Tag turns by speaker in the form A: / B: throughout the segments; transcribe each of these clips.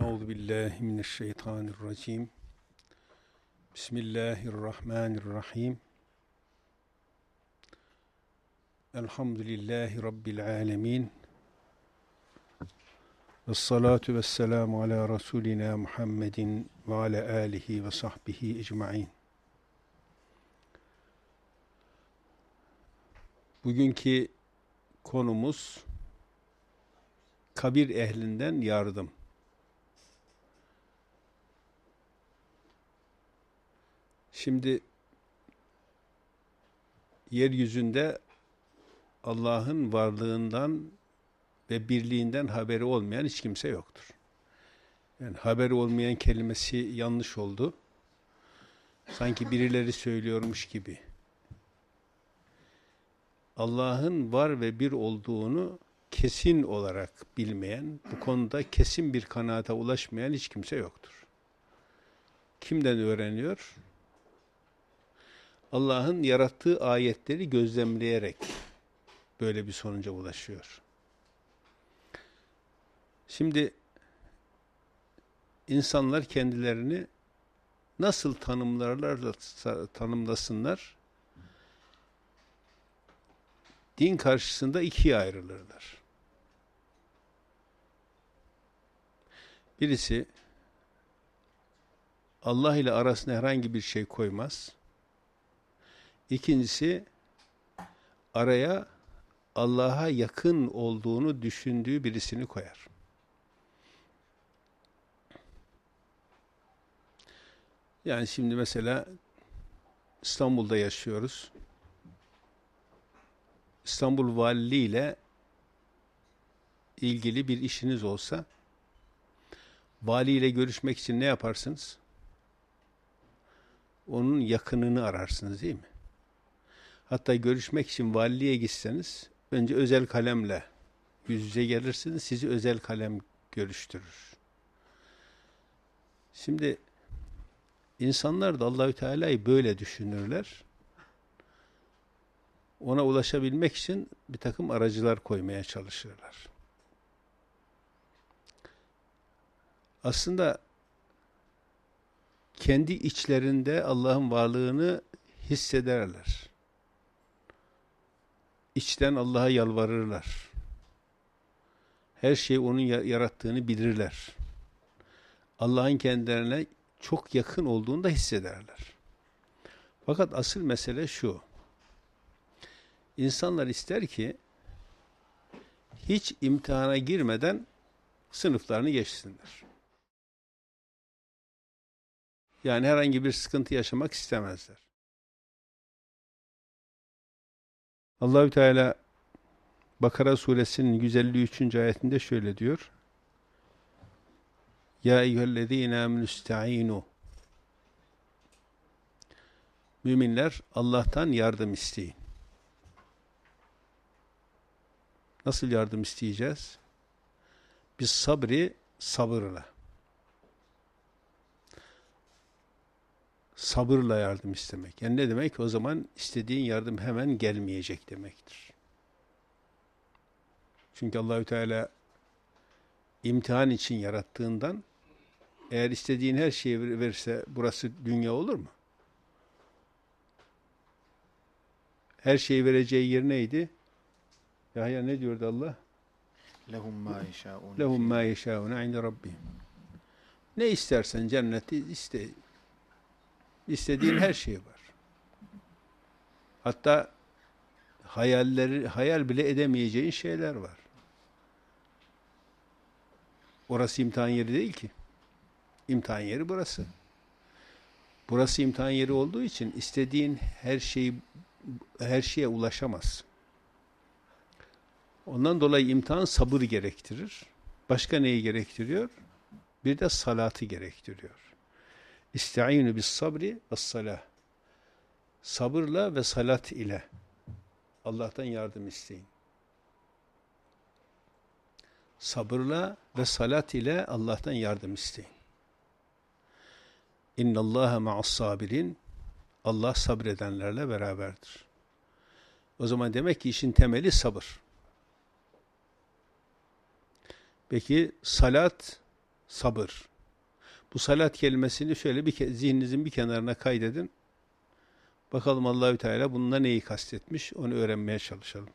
A: Euzu billahi mineşşeytanirracim. Bismillahirrahmanirrahim. Elhamdülillahi rabbil alamin. Vessalatu vesselamu ala rasulina Muhammedin ve ala alihi ve sahbihi ecmaîn. Bugünkü konumuz kabir ehlinden yardım. Şimdi yeryüzünde Allah'ın varlığından ve birliğinden haberi olmayan hiç kimse yoktur. Yani haberi olmayan kelimesi yanlış oldu. Sanki birileri söylüyormuş gibi. Allah'ın var ve bir olduğunu kesin olarak bilmeyen, bu konuda kesin bir kanaata ulaşmayan hiç kimse yoktur. Kimden öğreniyor? Allah'ın yarattığı ayetleri gözlemleyerek böyle bir sonuca ulaşıyor. Şimdi insanlar kendilerini nasıl tanımlasınlar? Din karşısında ikiye ayrılırlar. Birisi Allah ile arasına herhangi bir şey koymaz. İkincisi araya Allah'a yakın olduğunu düşündüğü birisini koyar. Yani şimdi mesela İstanbul'da yaşıyoruz. İstanbul Valiliği ile ilgili bir işiniz olsa, valiyle görüşmek için ne yaparsınız? Onun yakınını ararsınız, değil mi? Hatta görüşmek için valiliğe gitseniz, önce özel kalemle yüz yüze gelirsiniz, sizi özel kalem görüştürür. Şimdi insanlar da Allahü Teala'yı böyle düşünürler. Ona ulaşabilmek için bir takım aracılar koymaya çalışırlar. Aslında kendi içlerinde Allah'ın varlığını hissederler. İçten Allah'a yalvarırlar. Her şeyi onun yarattığını bilirler. Allah'ın kendilerine çok yakın olduğunu da hissederler. Fakat asıl mesele şu. İnsanlar ister ki hiç imtihana girmeden sınıflarını geçsinler. Yani herhangi bir sıkıntı yaşamak istemezler. Allahü Teala Bakara suresinin 153. ayetinde şöyle diyor. Ya eyyühellezîne âmenüsta'înû. Müminler Allah'tan yardım isteyin. Nasıl yardım isteyeceğiz? Biz sabırla. Sabırla yardım istemek. Yani ne demek? O zaman istediğin yardım hemen gelmeyecek demektir. Çünkü Allahü Teala imtihan için yarattığından eğer istediğin her şeyi verirse burası dünya olur mu? Her şeyi vereceği yer neydi? Yahya ne diyordu Allah?
B: Lehum ma yeşâun.
A: Lehum ma yeşâun inde rabbihim. Ne istersen cenneti iste. İstediğin her şey var. Hatta hayal bile edemeyeceğin şeyler var. Orası imtihan yeri değil ki. İmtihan yeri burası. Burası imtihan yeri olduğu için istediğin her şeye ulaşamazsın. Ondan dolayı imtihan sabır gerektirir. Başka neyi gerektiriyor? Bir de salatı gerektiriyor. İsta'inu bis sabri ve salah. Sabırla ve salat ile Allah'tan yardım isteyin. Sabırla ve salat ile Allah'tan yardım isteyin. İnnallâhe ma'as-sabirin. Allah sabredenlerle beraberdir. O zaman demek ki işin temeli sabır. Peki salat sabır. Bu salat kelimesini şöyle zihninizin bir kenarına kaydedin. Bakalım Allahü Teala bununla neyi kastetmiş, onu öğrenmeye çalışalım.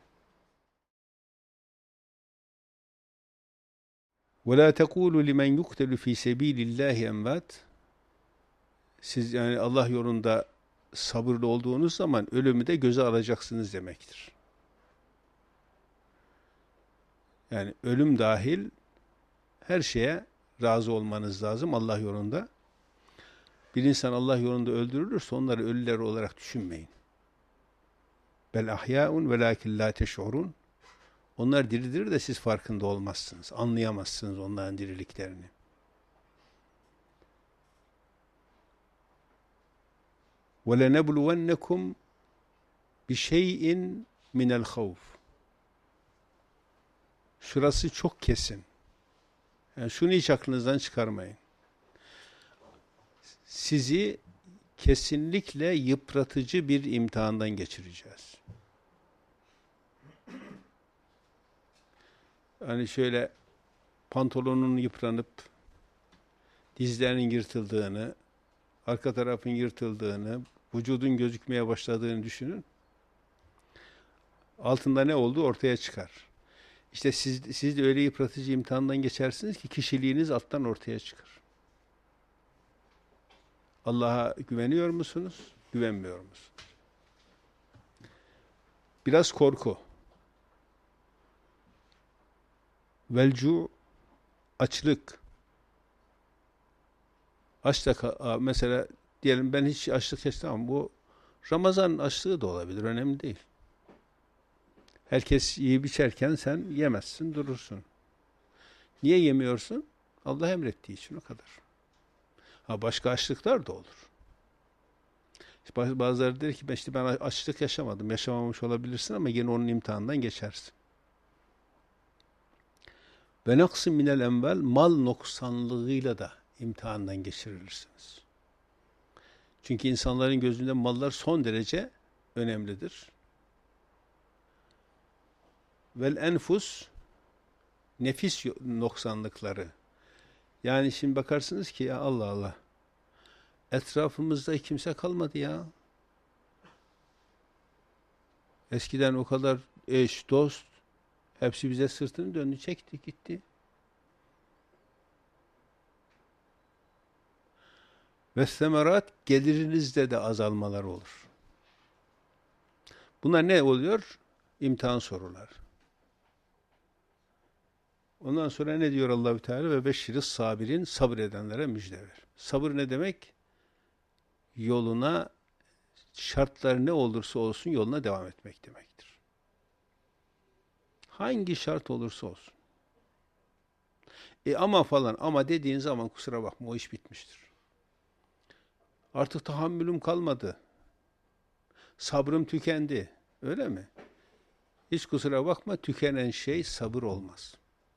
A: وَلَا تَقُولُوا لِمَنْ يُقْتَلُ ف۪ي سَب۪يلِ اللّٰهِ اَمْوَاتٍ. Siz yani Allah yolunda sabırlı olduğunuz zaman ölümü de göze alacaksınız demektir. Yani ölüm dahil her şeye razı olmanız lazım Allah yolunda. Bir insan Allah yolunda öldürülürse onları ölüler olarak düşünmeyin. Bel ahya'un velakin la teş'urun. Onlar diridir de siz farkında olmazsınız. Anlayamazsınız onların diriliklerini. وَلَنَبْلُوَنَّكُمْ بِشَيْءٍ مِنَ الْخَوْفِ. Şurası çok kesin. Yani şunu hiç aklınızdan çıkarmayın. Sizi kesinlikle yıpratıcı bir imtihandan geçireceğiz. Hani şöyle pantolonun yıpranıp dizlerinin yırtıldığını, arka tarafın yırtıldığını, vücudun gözükmeye başladığını düşünün. Altında ne olduğu ortaya çıkar. İşte siz de öyle yıpratıcı imtihandan geçersiniz ki kişiliğiniz alttan ortaya çıkar. Allah'a güveniyor musunuz? Güvenmiyor musunuz? Biraz korku. Velcu, açlık. Açlık mesela diyelim ben hiç açlık yaşamam. Bu Ramazan açlığı da olabilir. Önemli değil. Herkes yiyip içerken sen yemezsin, durursun. Niye yemiyorsun? Allah emrettiği için o kadar. Ha başka açlıklar da olur. Bazıları der ki ben açlık yaşamadım. Yaşamamış olabilirsin ama yine onun imtihanından geçersin. Ve naksı minel envel, mal noksanlığıyla da imtihandan geçirilirsiniz. Çünkü insanların gözünde mallar son derece önemlidir. Vel enfus, nefis noksanlıkları. Yani şimdi bakarsınız ki ya Allah Allah, etrafımızda kimse kalmadı ya. Eskiden o kadar eş, dost, hepsi bize sırtını döndü, çekti, gitti. Ve semerat, gelirinizde de azalmalar olur. Bunlar ne oluyor? İmtihan sorular. Ondan sonra ne diyor Allahü Teala? Ve beşşiriz sabirin, sabredenlere müjde ver. Sabır ne demek? Yoluna, şartlar ne olursa olsun yoluna devam etmek demektir. Hangi şart olursa olsun. Ama falan, ama dediğin zaman kusura bakma o iş bitmiştir. Artık tahammülüm kalmadı. Sabrım tükendi. Öyle mi? Hiç kusura bakma, tükenen şey sabır olmaz.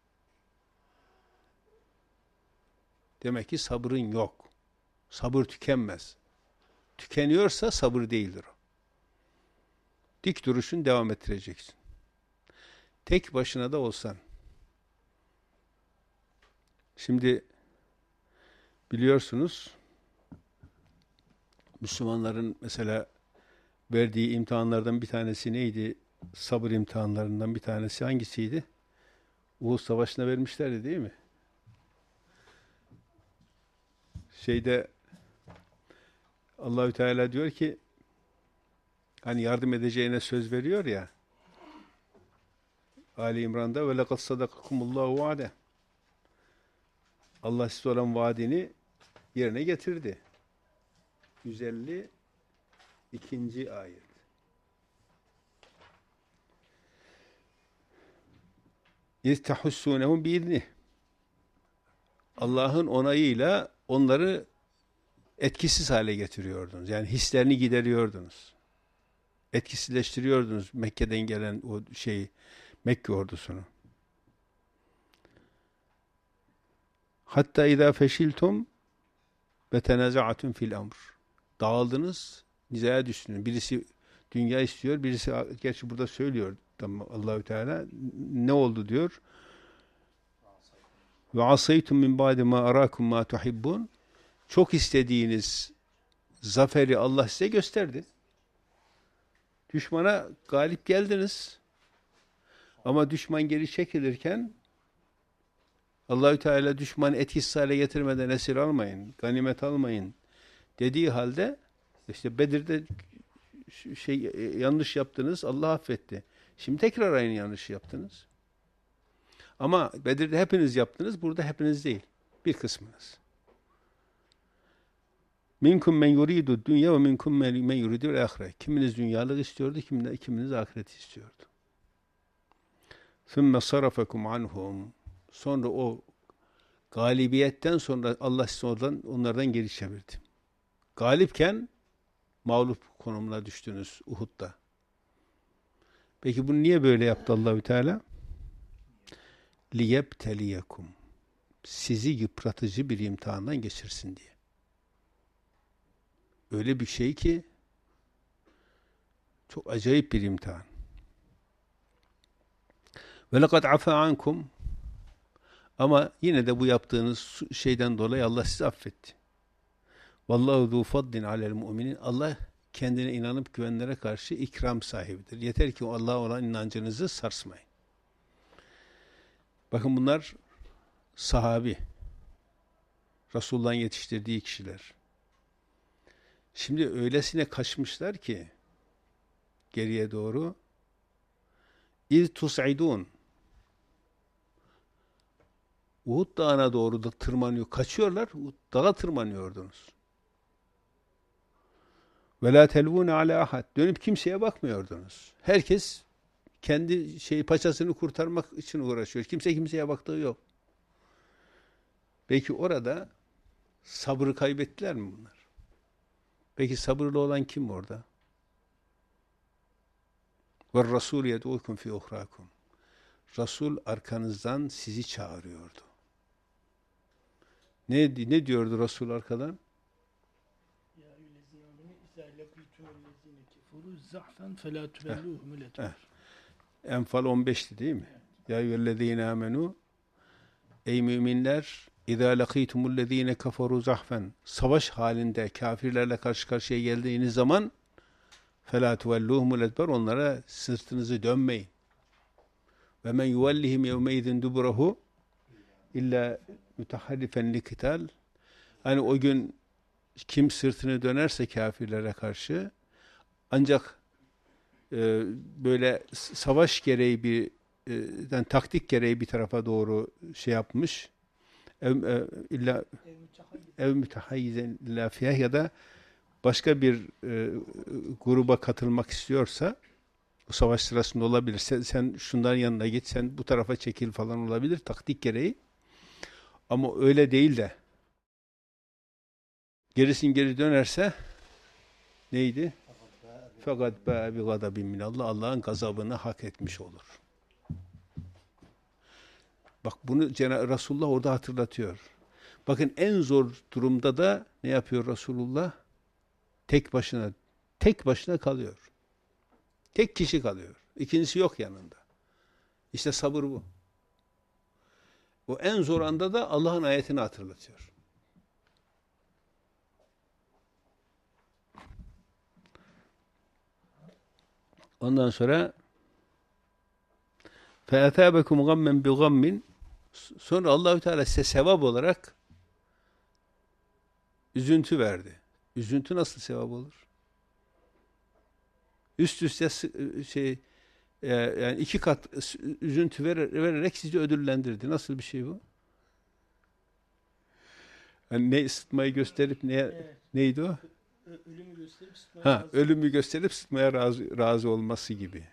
A: Demek ki sabrın yok. Sabır tükenmez. Tükeniyorsa sabır değildir o. Dik duruşun devam ettireceksin. Tek başına da olsan. Şimdi biliyorsunuz Müslümanların mesela verdiği imtihanlardan bir tanesi neydi? Sabır imtihanlarından bir tanesi hangisiydi? Uhud Savaşı'na vermişlerdi değil mi? Allahü Teala diyor ki hani yardım edeceğine söz veriyor ya Ali İmran'da ve lekad sadakakumullahu vaade. Allah size olan vaadini yerine getirdi. 152. ayet. يَسْتَحُسُّونَهُمْ بِإِذْنِهِ. Allah'ın onayıyla onları etkisiz hale getiriyordunuz. Yani hislerini gideriyordunuz. Etkisizleştiriyordunuz Mekke'den gelen o Mekke ordusunu. Hatta izâ feşiltum ve tenaza'atun fil amr. Dağıldınız, nizaya düştünüz. Birisi dünya istiyor, birisi gerçi burada söylüyor Allahü Teala ne oldu diyor. Ve asaytum min ba'di ma arakum ma tuhibbun. Çok istediğiniz zaferi Allah size gösterdi. Düşmana galip geldiniz. Ama düşman geri çekilirken Allahü Teala düşmanı etkisiz hale getirmeden esir almayın, ganimet almayın dediği halde işte Bedir'de yanlış yaptınız, Allah affetti. Şimdi tekrar aynı yanlışı yaptınız. Ama Bedir'de hepiniz yaptınız, burada hepiniz değil. Bir kısmınız. Minkum men yuridu dünya ve minkum men yuridu ahire. Kiminiz dünyalık istiyordu, kiminiz ahiret istiyordu. Thumme sarafakum anhum. Sonra o galibiyetten sonra Allah sizi onlardan geri çevirdi. Galipken mağlup konumuna düştünüz Uhud'da. Peki bunu niye böyle yaptı Allahü Teala? Liyebteliyekum. Sizi yıpratıcı bir imtihandan geçirsin diye. Öyle bir şey ki çok acayip bir imtihan. Ve lekad afa ankum. Ama yine de bu yaptığınız şeyden dolayı Allah sizi affetti. Vallahu zu faddin alel mu'minin. Allah kendine inanıp güvenlere karşı ikram sahibidir. Yeter ki Allah'a olan inancınızı sarsmayın. Bakın bunlar sahabi. Resulullah'ın yetiştirdiği kişiler. Şimdi öylesine kaçmışlar ki geriye doğru İz tus'idun. Uhud Dağı'na doğru da tırmanıyor. Kaçıyorlar. Dağa tırmanıyordunuz. Ve la telvûne alâ ahad. Dönüp kimseye bakmıyordunuz. Herkes kendi paçasını kurtarmak için uğraşıyor. Kimse kimseye baktığı yok. Peki orada sabrı kaybettiler mi bunlar? Peki sabırlı olan kim orada? Ve Rasul yed'ukum fi uhrakum. Rasul arkanızdan sizi çağırıyordu. Ne diyordu Resul arkadan?
C: Ya eyyühellezîne âmenû izâ lekîtumul-lezîne keferû zahfen felâ tüvellûhumul edbâr.
A: Enfal 15'ti değil mi? Ya eyyühellezîne âmenû. Ey müminler, izâ lekîtumul-lezîne keferû zahfen. Savaş halinde kafirlerle karşı karşıya geldiğiniz zaman felâ tüvellûhumul edbâr. Onlara sırtınızı dönmeyin. Ve men yuvellihim yevmeydin duburahu illa müteharrifen likital. Hani o gün kim sırtını dönerse kafirlere karşı ancak böyle savaş gereği taktik gereği bir tarafa doğru yapmış illa ev mütehayyizen illa fiyah ya da başka bir gruba katılmak istiyorsa bu savaş sırasında olabilir. Sen şundan yanına git, sen bu tarafa çekil falan olabilir taktik gereği. Ama öyle değil de geri dönerse neydi? Fakat bâ bi gadabin minallah. Allah'ın gazabını hak etmiş olur. Bak bunu Resulullah orada hatırlatıyor. Bakın en zor durumda da ne yapıyor Resulullah? Tek başına kalıyor. Tek kişi kalıyor. İkincisi yok yanında. İşte sabır bu. O en zor anda da Allah'ın ayetini hatırlatıyor. Ondan sonra فَاَتَابَكُمْ غَمَّنْ بِغَمٍّ. Sonra Allahü Teala size sevap olarak üzüntü verdi. Üzüntü nasıl sevap olur? Üst üste yani 2 kat üzüntü vererek sizi ödüllendirdi. Nasıl bir şey bu? Yani ne ısıtmayı gösterip neydi o?
C: Ölümü gösterip sıtmaya
A: ölümü gösterip sıtmaya razı olması gibi.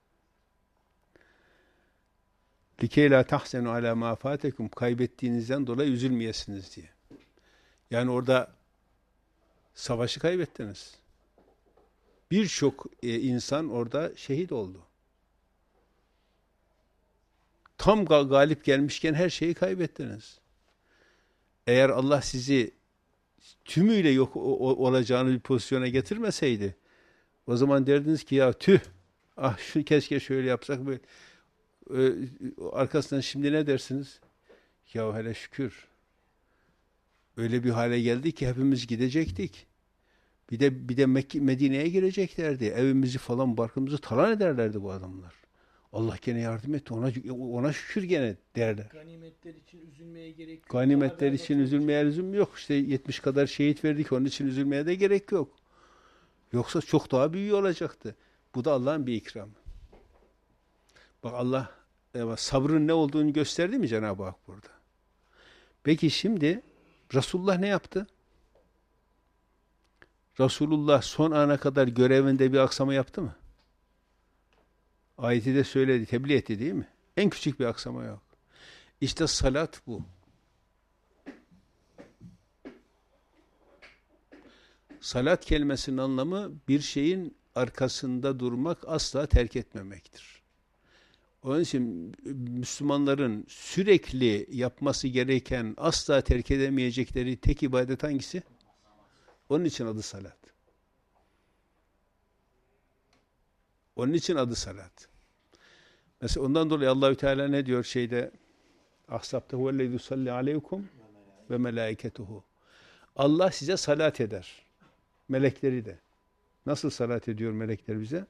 A: Likey la tahsenu ala ma fatekum. Kaybettiğinizden dolayı üzülmeyesiniz diye. Yani orada savaşı kaybettiniz. Birçok insan orada şehit oldu. Tam galip gelmişken her şeyi kaybettiniz. Eğer Allah sizi tümüyle yok olacağını bir pozisyona getirmeseydi, o zaman derdiniz ki ya tüh, keşke şöyle yapsak böyle. Arkasından şimdi ne dersiniz? Ya hele şükür. Öyle bir hale geldi ki hepimiz gidecektik. Bir de Medine'ye gireceklerdi. Evimizi falan, barkımızı talan ederlerdi bu adamlar. Allah gene yardım etti. Ona şükür gene derler.
C: Ganimetler için üzülmeye gerek yok.
A: Ganimetler için üzülmeye lüzum yok. İşte 70 kadar şehit verdik. Onun için üzülmeye de gerek yok. Yoksa çok daha büyük olacaktı. Bu da Allah'ın bir ikramı. Bak Allah sabrın ne olduğunu gösterdi mi Cenab-ı Hak burada? Peki şimdi Resulullah ne yaptı? Resulullah son ana kadar görevinde bir aksama yaptı mı? Ayeti de söyledi, tebliğ etti değil mi? En küçük bir aksama yok. İşte salat bu. Salat kelimesinin anlamı bir şeyin arkasında durmak, asla terk etmemektir. Onun için Müslümanların sürekli yapması gereken, asla terk edemeyecekleri tek ibadet hangisi? Onun için adı salat. Onun için adı salat. Mesela ondan dolayı Allahü Teala ne diyor şeyde? Ahzab'ta huvellezî yusalli aleykum ve melâiketuhu. Allah size salat eder. Melekleri de. Nasıl salat ediyor melekler bize?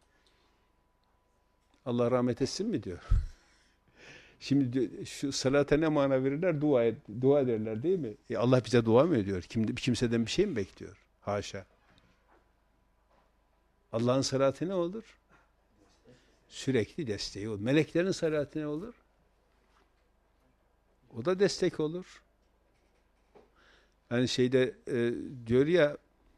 A: Allah rahmet etsin mi diyor. Şimdi şu salata ne mana verirler? Dua ederler değil mi? Allah bize dua mı ediyor? Kimseden bir şey mi bekliyor? Haşa. Allah'ın salatı ne olur? Sürekli desteği olur. Meleklerin salatı ne olur? O da destek olur. Yani şeyde diyor ya,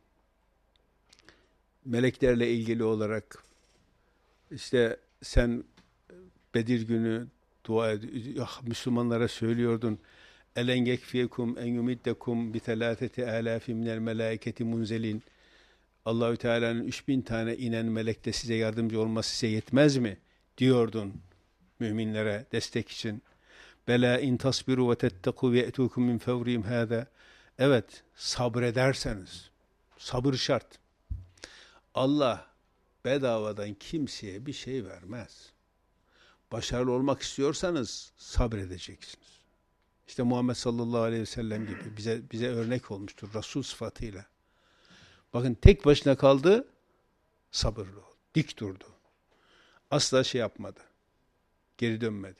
A: meleklerle ilgili olarak işte sen Bedir günü Müslümanlara söylüyordun. Elen yekfiyekum en yumiddekum bi telâfeti âlâfi minel melâiketi munzelin. Allahü Teala'nın 3000 tane inen melekle size yardımcı olması size yetmez mi? Diyordun müminlere destek için. Bela in tasbiru ve tetteku ve etukum min fevrihim hâzâ. Evet, sabrederseniz. Sabır şart. Allah bedavadan kimseye bir şey vermez. Başarılı olmak istiyorsanız sabredeceksiniz. İşte Muhammed sallallahu aleyhi ve sellem gibi bize örnek olmuştur Resul sıfatıyla. Bakın tek başına kaldı, sabırlı oldu, dik durdu. Asla şey yapmadı, geri dönmedi.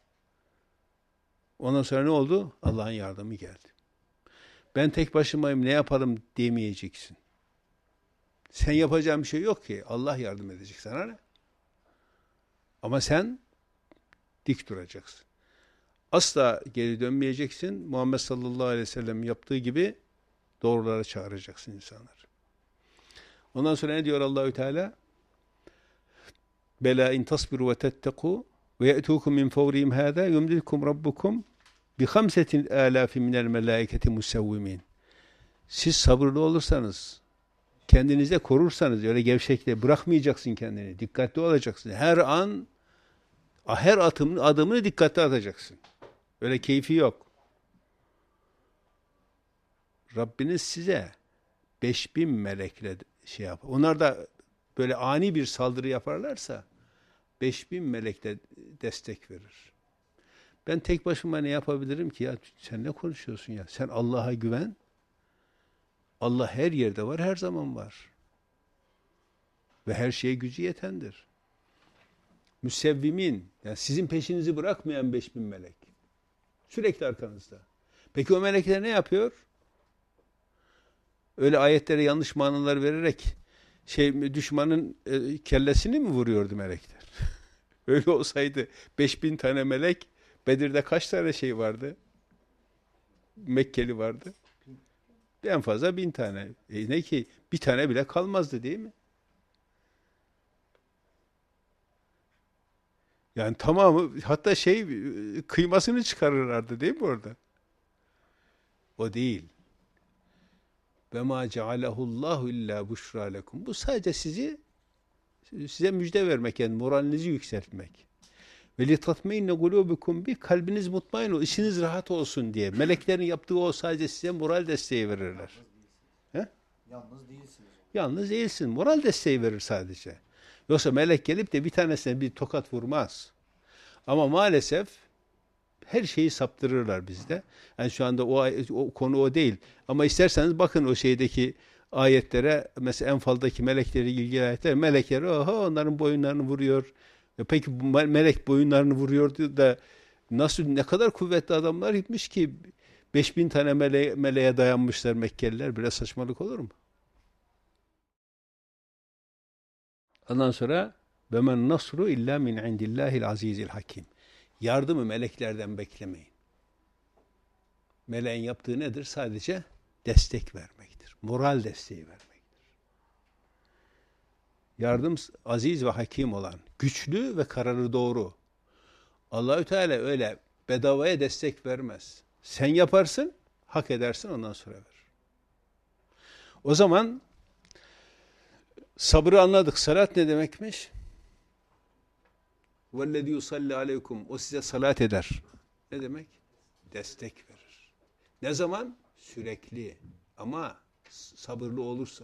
A: Ondan sonra ne oldu? Allah'ın yardımı geldi. Ben tek başımayım, ne yaparım demeyeceksin. Sen yapacağın bir şey yok ki, Allah yardım edecek sana ne? Ama sen dik duracaksın. Asla geri dönmeyeceksin. Muhammed sallallahu aleyhi ve sellem yaptığı gibi doğrulara çağıracaksın insanlar. Ondan sonra ne diyor Allahü Teala? Bela in tasbiru ve tetteku ve ye'tukum min fawrihim hâzâ yumdidkum rabbukum bi 5000 minel melâiketi musevvimin. Siz sabırlı olursanız, kendinizi de korursanız, öyle gevşekle bırakmayacaksın kendini. Dikkatli olacaksın. Her adımını dikkatli atacaksın. Öyle keyfi yok. Rabbiniz size 5000 melekle şey yapar. Onlar da böyle ani bir saldırı yaparlarsa 5000 melekle destek verir. Ben tek başıma ne yapabilirim ki ya? Sen ne konuşuyorsun ya? Sen Allah'a güven. Allah her yerde var, her zaman var. Ve her şeye gücü yetendir. Müsevvimin, yani sizin peşinizi bırakmayan 5000 melek. Sürekli arkanızda. Peki o melekler ne yapıyor? Öyle ayetlere yanlış manalar vererek düşmanın kellesini mi vuruyordu melekler? Öyle olsaydı 5000 tane melek, Bedir'de kaç tane şey vardı? Mekkeli vardı. En fazla 1000 tane. Ne ki bir tane bile kalmazdı değil mi? Yani tamamı, hatta kıymasını çıkarırlardı değil mi orada? O değil. Ve ma cealehullahu illa buşra lekum. Bu sadece size müjde vermek, yani moralinizi yükseltmek. Ve li tatmeinne kulubukum bi, kalbiniz mutmain olsun, işiniz rahat olsun diye. Meleklerin yaptığı o, sadece size moral desteği verirler.
B: Yalnız değilsiniz.
A: Yalnız değilsin. Moral desteği verir sadece. Yoksa melek gelip de bir tanesine bir tokat vurmaz. Ama maalesef her şeyi saptırırlar bizde. Yani şu anda o konu o değil. Ama isterseniz bakın o şeydeki ayetlere, mesela Enfal'daki melekleri ilgili ayetler, melekler onların boyunlarını vuruyor. Peki bu melek boyunlarını vuruyordu da nasıl, ne kadar kuvvetli adamlar gitmiş ki 5000 tane meleğe dayanmışlar Mekkeliler. Biraz saçmalık olur mu? Ondan sonra ve men nasru illa min indillahil azizil hakim. Yardımı meleklerden beklemeyin. Meleğin yaptığı nedir? Sadece destek vermektir. Moral desteği vermektir. Yardım aziz ve hakim olan, güçlü ve kararı doğru. Allahü Teala öyle bedavaya destek vermez. Sen yaparsın, hak edersin, ondan sonra ver. O zaman sabrı anladık. Salat ne demekmiş? وَالَّذِي يُصَلِّ عَلَيْكُمْ O size salat eder. Ne demek? Destek verir. Ne zaman? Sürekli. Ama sabırlı olursa.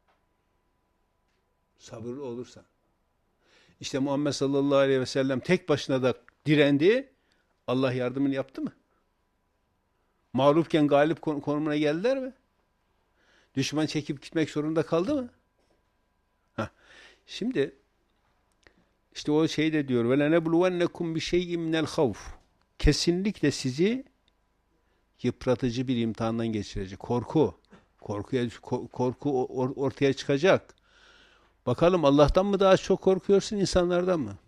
A: Sabırlı olursa. İşte Muhammed sallallahu aleyhi ve sellem tek başına da direndi. Allah yardımını yaptı mı? Mağlupken galip konumuna geldiler mi? Düşman çekip gitmek zorunda kaldı mı? Şimdi işte o şey de diyor وَلَنَبْلُوَنَّكُمْ بِشَيْءٍ مِنَ الْخَوْفِ Kesinlikle sizi yıpratıcı bir imtihandan geçirecek. Korku ortaya çıkacak. Bakalım Allah'tan mı daha çok korkuyorsun, insanlardan mı?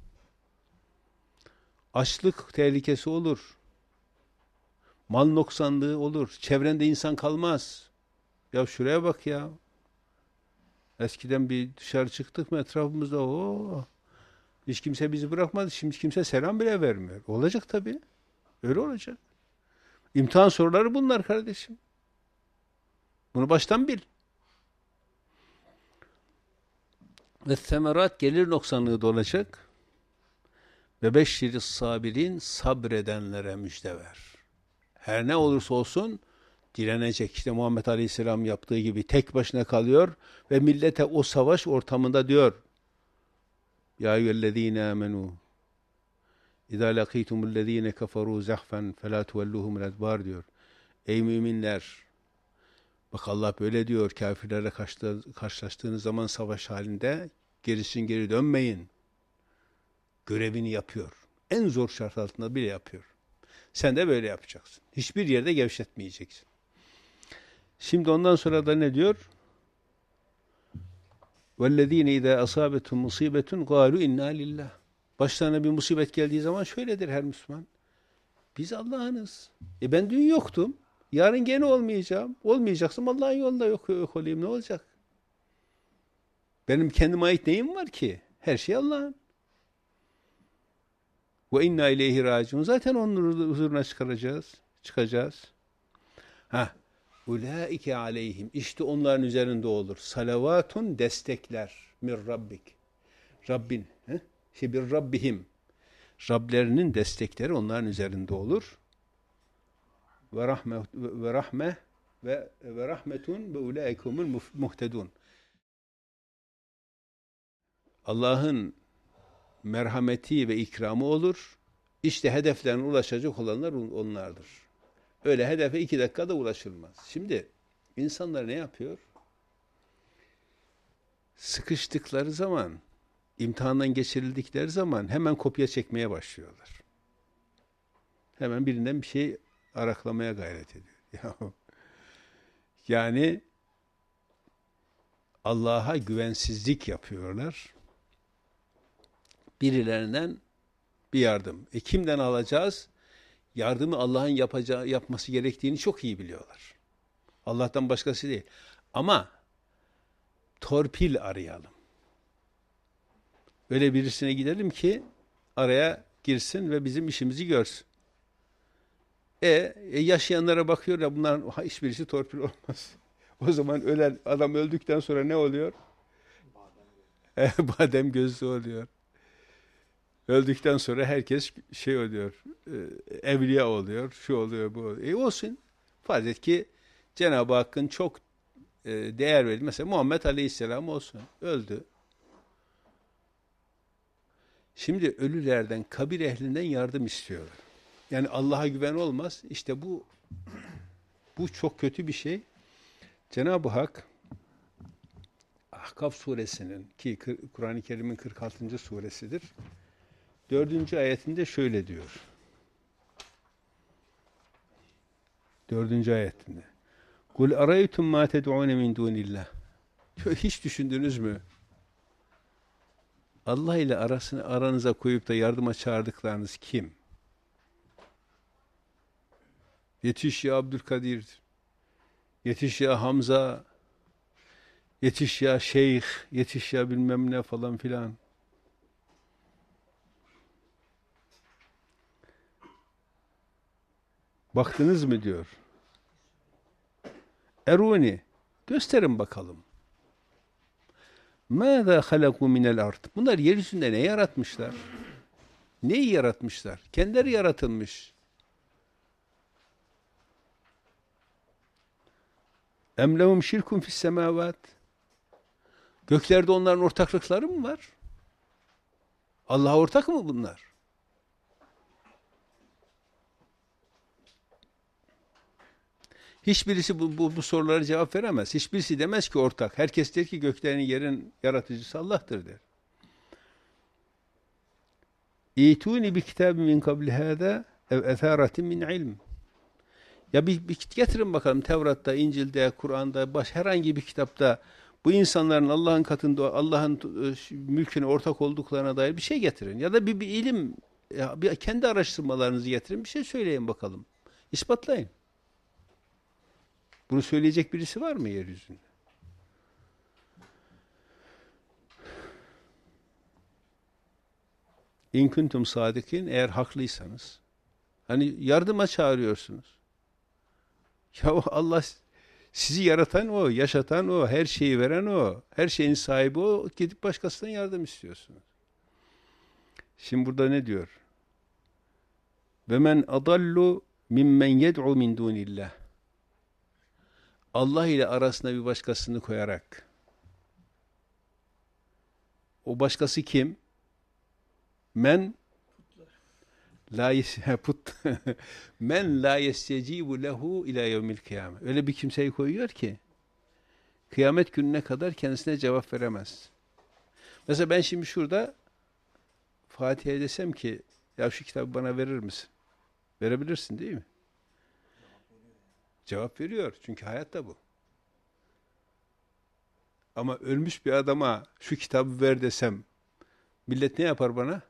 A: Açlık tehlikesi olur. Mal noksanlığı olur. Çevrende insan kalmaz. Ya şuraya bak ya. Eskiden bir dışarı çıktık mı etrafımızda hiç kimse bizi bırakmadı. Şimdi kimse selam bile vermiyor. Olacak tabii. Öyle olacak. İmtihan soruları bunlar kardeşim. Bunu baştan bil. Ve semerat gelir noksanlığı da olacak. Ve beşşiris sabirin sabredenlere müjde ver. Her ne olursa olsun direnecek. İşte Muhammed Aleyhisselam yaptığı gibi tek başına kalıyor ve millete o savaş ortamında diyor. Ya eyyühellezine amenu İzâ lakîtumullezîne keferû zahfen felâ tuvellûhumul edbâr diyor. Ey müminler! Bak Allah böyle diyor, kafirlerle karşılaştığınız zaman savaş halinde gerisin geri dönmeyin. Görevini yapıyor. En zor şart altında bile yapıyor. Sen de böyle yapacaksın. Hiçbir yerde gevşetmeyeceksin. Şimdi ondan sonra da ne diyor? وَالَّذ۪ينَ اِذَا أَصَابَتُمْ مُصِيبَةٌ قَالُوا اِنَّا لِلّٰهِ Başlarına bir musibet geldiği zaman şöyledir her Müslüman. Biz Allah'ınız. Ben dün yoktum. Yarın gene olmayacağım. Olmayacaksam Allah'ın yolunda yok olayım. Ne olacak? Benim kendime ait neyim var ki? Her şey Allah'ın. Ve inna ileyhi raciun. Zaten onun huzuruna çıkacağız. Ulaike aleyhim. İşte onların üzerinde olur. Salavatun destekler. Min rabbik. Rabbin. Bir Rabbihim. Rablerinin destekleri onların üzerinde olur. Ve rahmetun ve ulaikumul muhtedun. Allah'ın merhameti ve ikramı olur. İşte hedeflerine ulaşacak olanlar onlardır. Öyle hedefe 2 dakikada ulaşılmaz. Şimdi insanlar ne yapıyor? Sıkıştıkları zaman, imtihandan geçirildikleri zaman hemen kopya çekmeye başlıyorlar. Hemen birinden bir şey araklamaya gayret ediyor. Yani Allah'a güvensizlik yapıyorlar. Birilerinden bir yardım. Kimden alacağız? Yardımı Allah'ın yapması gerektiğini çok iyi biliyorlar. Allah'tan başkası değil. Ama torpil arayalım. Öyle birisine gidelim ki araya girsin ve bizim işimizi görsün. Yaşayanlara bakıyor ya, bunların hiçbirisi torpil olmaz. O zaman adam öldükten sonra ne oluyor? Badem gözlü oluyor. Öldükten sonra herkes oluyor, evliya oluyor, şu oluyor, bu oluyor. Olsun. Farz et ki Cenab-ı Hakk'ın çok değer verdiği, mesela Muhammed Aleyhisselam olsun, öldü. Şimdi ölülerden, kabir ehlinden yardım istiyorlar. Yani Allah'a güven olmaz. İşte bu çok kötü bir şey. Cenab-ı Hak Ahkaf suresinin ki Kur'an-ı Kerim'in 46. suresidir. 4. ayetinde şöyle diyor. 4. ayetinde. Kul araytum ma ted'un min dunillah. Hiç düşündünüz mü? Allah ile aranıza koyup da yardıma çağırdıklarınız kim? Yetiş ya Abdülkadir, yetiş ya Hamza, yetiş ya Şeyh, yetiş ya bilmem ne falan filan. Baktınız mı diyor. Eruni, gösterin bakalım. مَاذَا خَلَقُوا مِنَ الْاَرْضِ Bunlar yeryüzünde ne yaratmışlar? Neyi yaratmışlar? Kendileri yaratılmış. اَمْ لَهُمْ شِرْكٌ فِي السَّمَاوَاتِ Göklerde onların ortaklıkları mı var? Allah'a ortak mı bunlar? Hiçbirisi bu sorulara cevap veremez. Hiçbirisi demez ki ortak. Herkes der ki göklerin yerin yaratıcısı Allah'tır der. İtuni bi kitabin min qabli hâzâ ev ethâratin min ilm. Ya bir getirin bakalım Tevrat'ta, İncil'de, Kur'an'da, herhangi bir kitapta bu insanların Allah'ın katında, Allah'ın mülküne ortak olduklarına dair bir şey getirin. Ya da bir ilim, kendi araştırmalarınızı getirin, bir şey söyleyin bakalım. İspatlayın. Bunu söyleyecek birisi var mı yeryüzünde? İn kuntum sadikin, eğer haklıysanız. Hani yardıma çağırıyorsunuz. Ya Allah sizi yaratan o, yaşatan o, her şeyi veren o, her şeyin sahibi o, gidip başkasından yardım istiyorsunuz. Şimdi burada ne diyor? Ve men adallu mimmen yed'u min dunillah. Allah ile arasına bir başkasını koyarak. O başkası kim? Men men la yestecibu lehu ila yevmil kıyame. Öyle bir kimseyi koyuyor ki kıyamet gününe kadar kendisine cevap veremez. Mesela ben şimdi şurada Fatih'e desem ki ya şu kitabı bana verir misin? Verebilirsin değil mi? Cevap veriyor. Çünkü hayatta bu. Ama ölmüş bir adama şu kitabı ver desem millet ne yapar bana?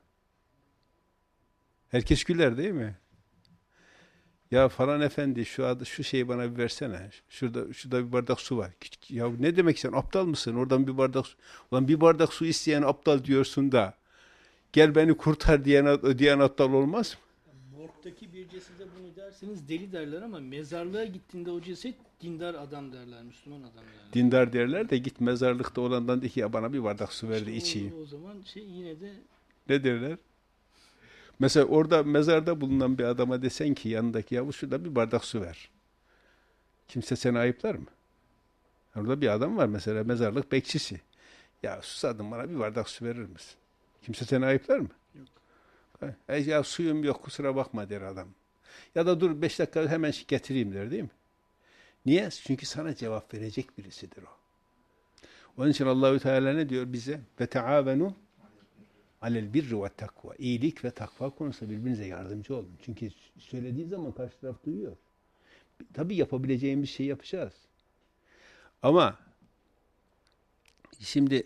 A: Herkes güler değil mi? Ya falan efendi şu şeyi bana bir versene. Şurada bir bardak su var. Ya ne demek sen aptal mısın? Oradan bir bardak su. Ulan bir bardak su isteyen aptal diyorsun da gel beni kurtar diyen aptal olmaz mı?
C: Morg'daki bir cesede bunu derseniz deli derler ama mezarlığa gittiğinde o ceset dindar adam derler, Müslüman adam derler.
A: Dindar derler de git mezarlıkta olandan de ki ya bana bir bardak su ver de içeyim.
C: O zaman yine de
A: ne derler? Mesela orada mezarda bulunan bir adama desen ki yanındaki ya şurada bir bardak su ver. Kimse seni ayıplar mı? Orada bir adam var mesela mezarlık bekçisi. Ya susadım bana bir bardak su verir misin? Kimse seni ayıplar mı?
C: Yok.
A: Ya suyum yok kusura bakma der adam. Ya da dur 5 dakika hemen getireyim der değil mi? Niye? Çünkü sana cevap verecek birisidir o. Onun için Allahü Teala ne diyor bize? Ve taavenu alel birri ve takva. İyilik ve takva konusunda birbirinize yardımcı olun. Çünkü söylediği zaman karşı taraf duyuyor. Tabii yapabileceğimiz şeyi yapacağız. Ama şimdi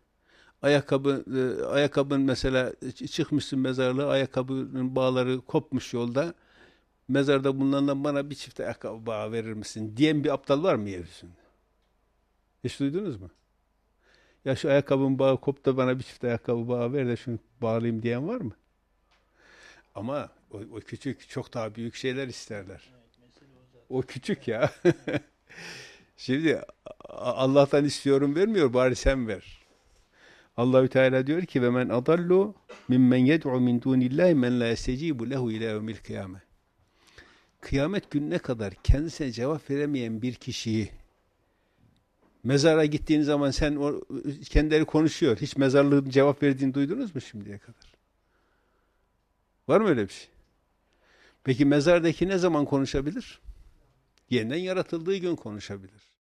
A: ayakkabın mesela çıkmışsın mezarlığa, ayakkabının bağları kopmuş yolda. Mezarda bulunandan bana bir çift ayakkabı bağı verir misin diyen bir aptal var mı yeryüzünde? Hiç duydunuz mu? Ya şu ayakkabının bağı koptu da bana bir çift ayakkabı bağı ver de şunu bağlayayım diyen var mı? Ama o küçük, çok daha büyük şeyler isterler. O küçük ya. Şimdi Allah'tan istiyorum vermiyor, bari sen ver. Allahü Teala diyor ki ve men adallu mimmen yed'u min dunillahi men la yestecibu lehu ila yevmil kıyame. Kıyamet gününe kadar kendisine cevap veremeyen bir kişiyi mezara gittiğin zaman sen kendileri konuşuyor. Hiç mezarlığın cevap verdiğini duydunuz mu şimdiye kadar? Var mı öyle bir şey? Peki mezardaki ne zaman konuşabilir? Yeniden yaratıldığı gün konuşabilir.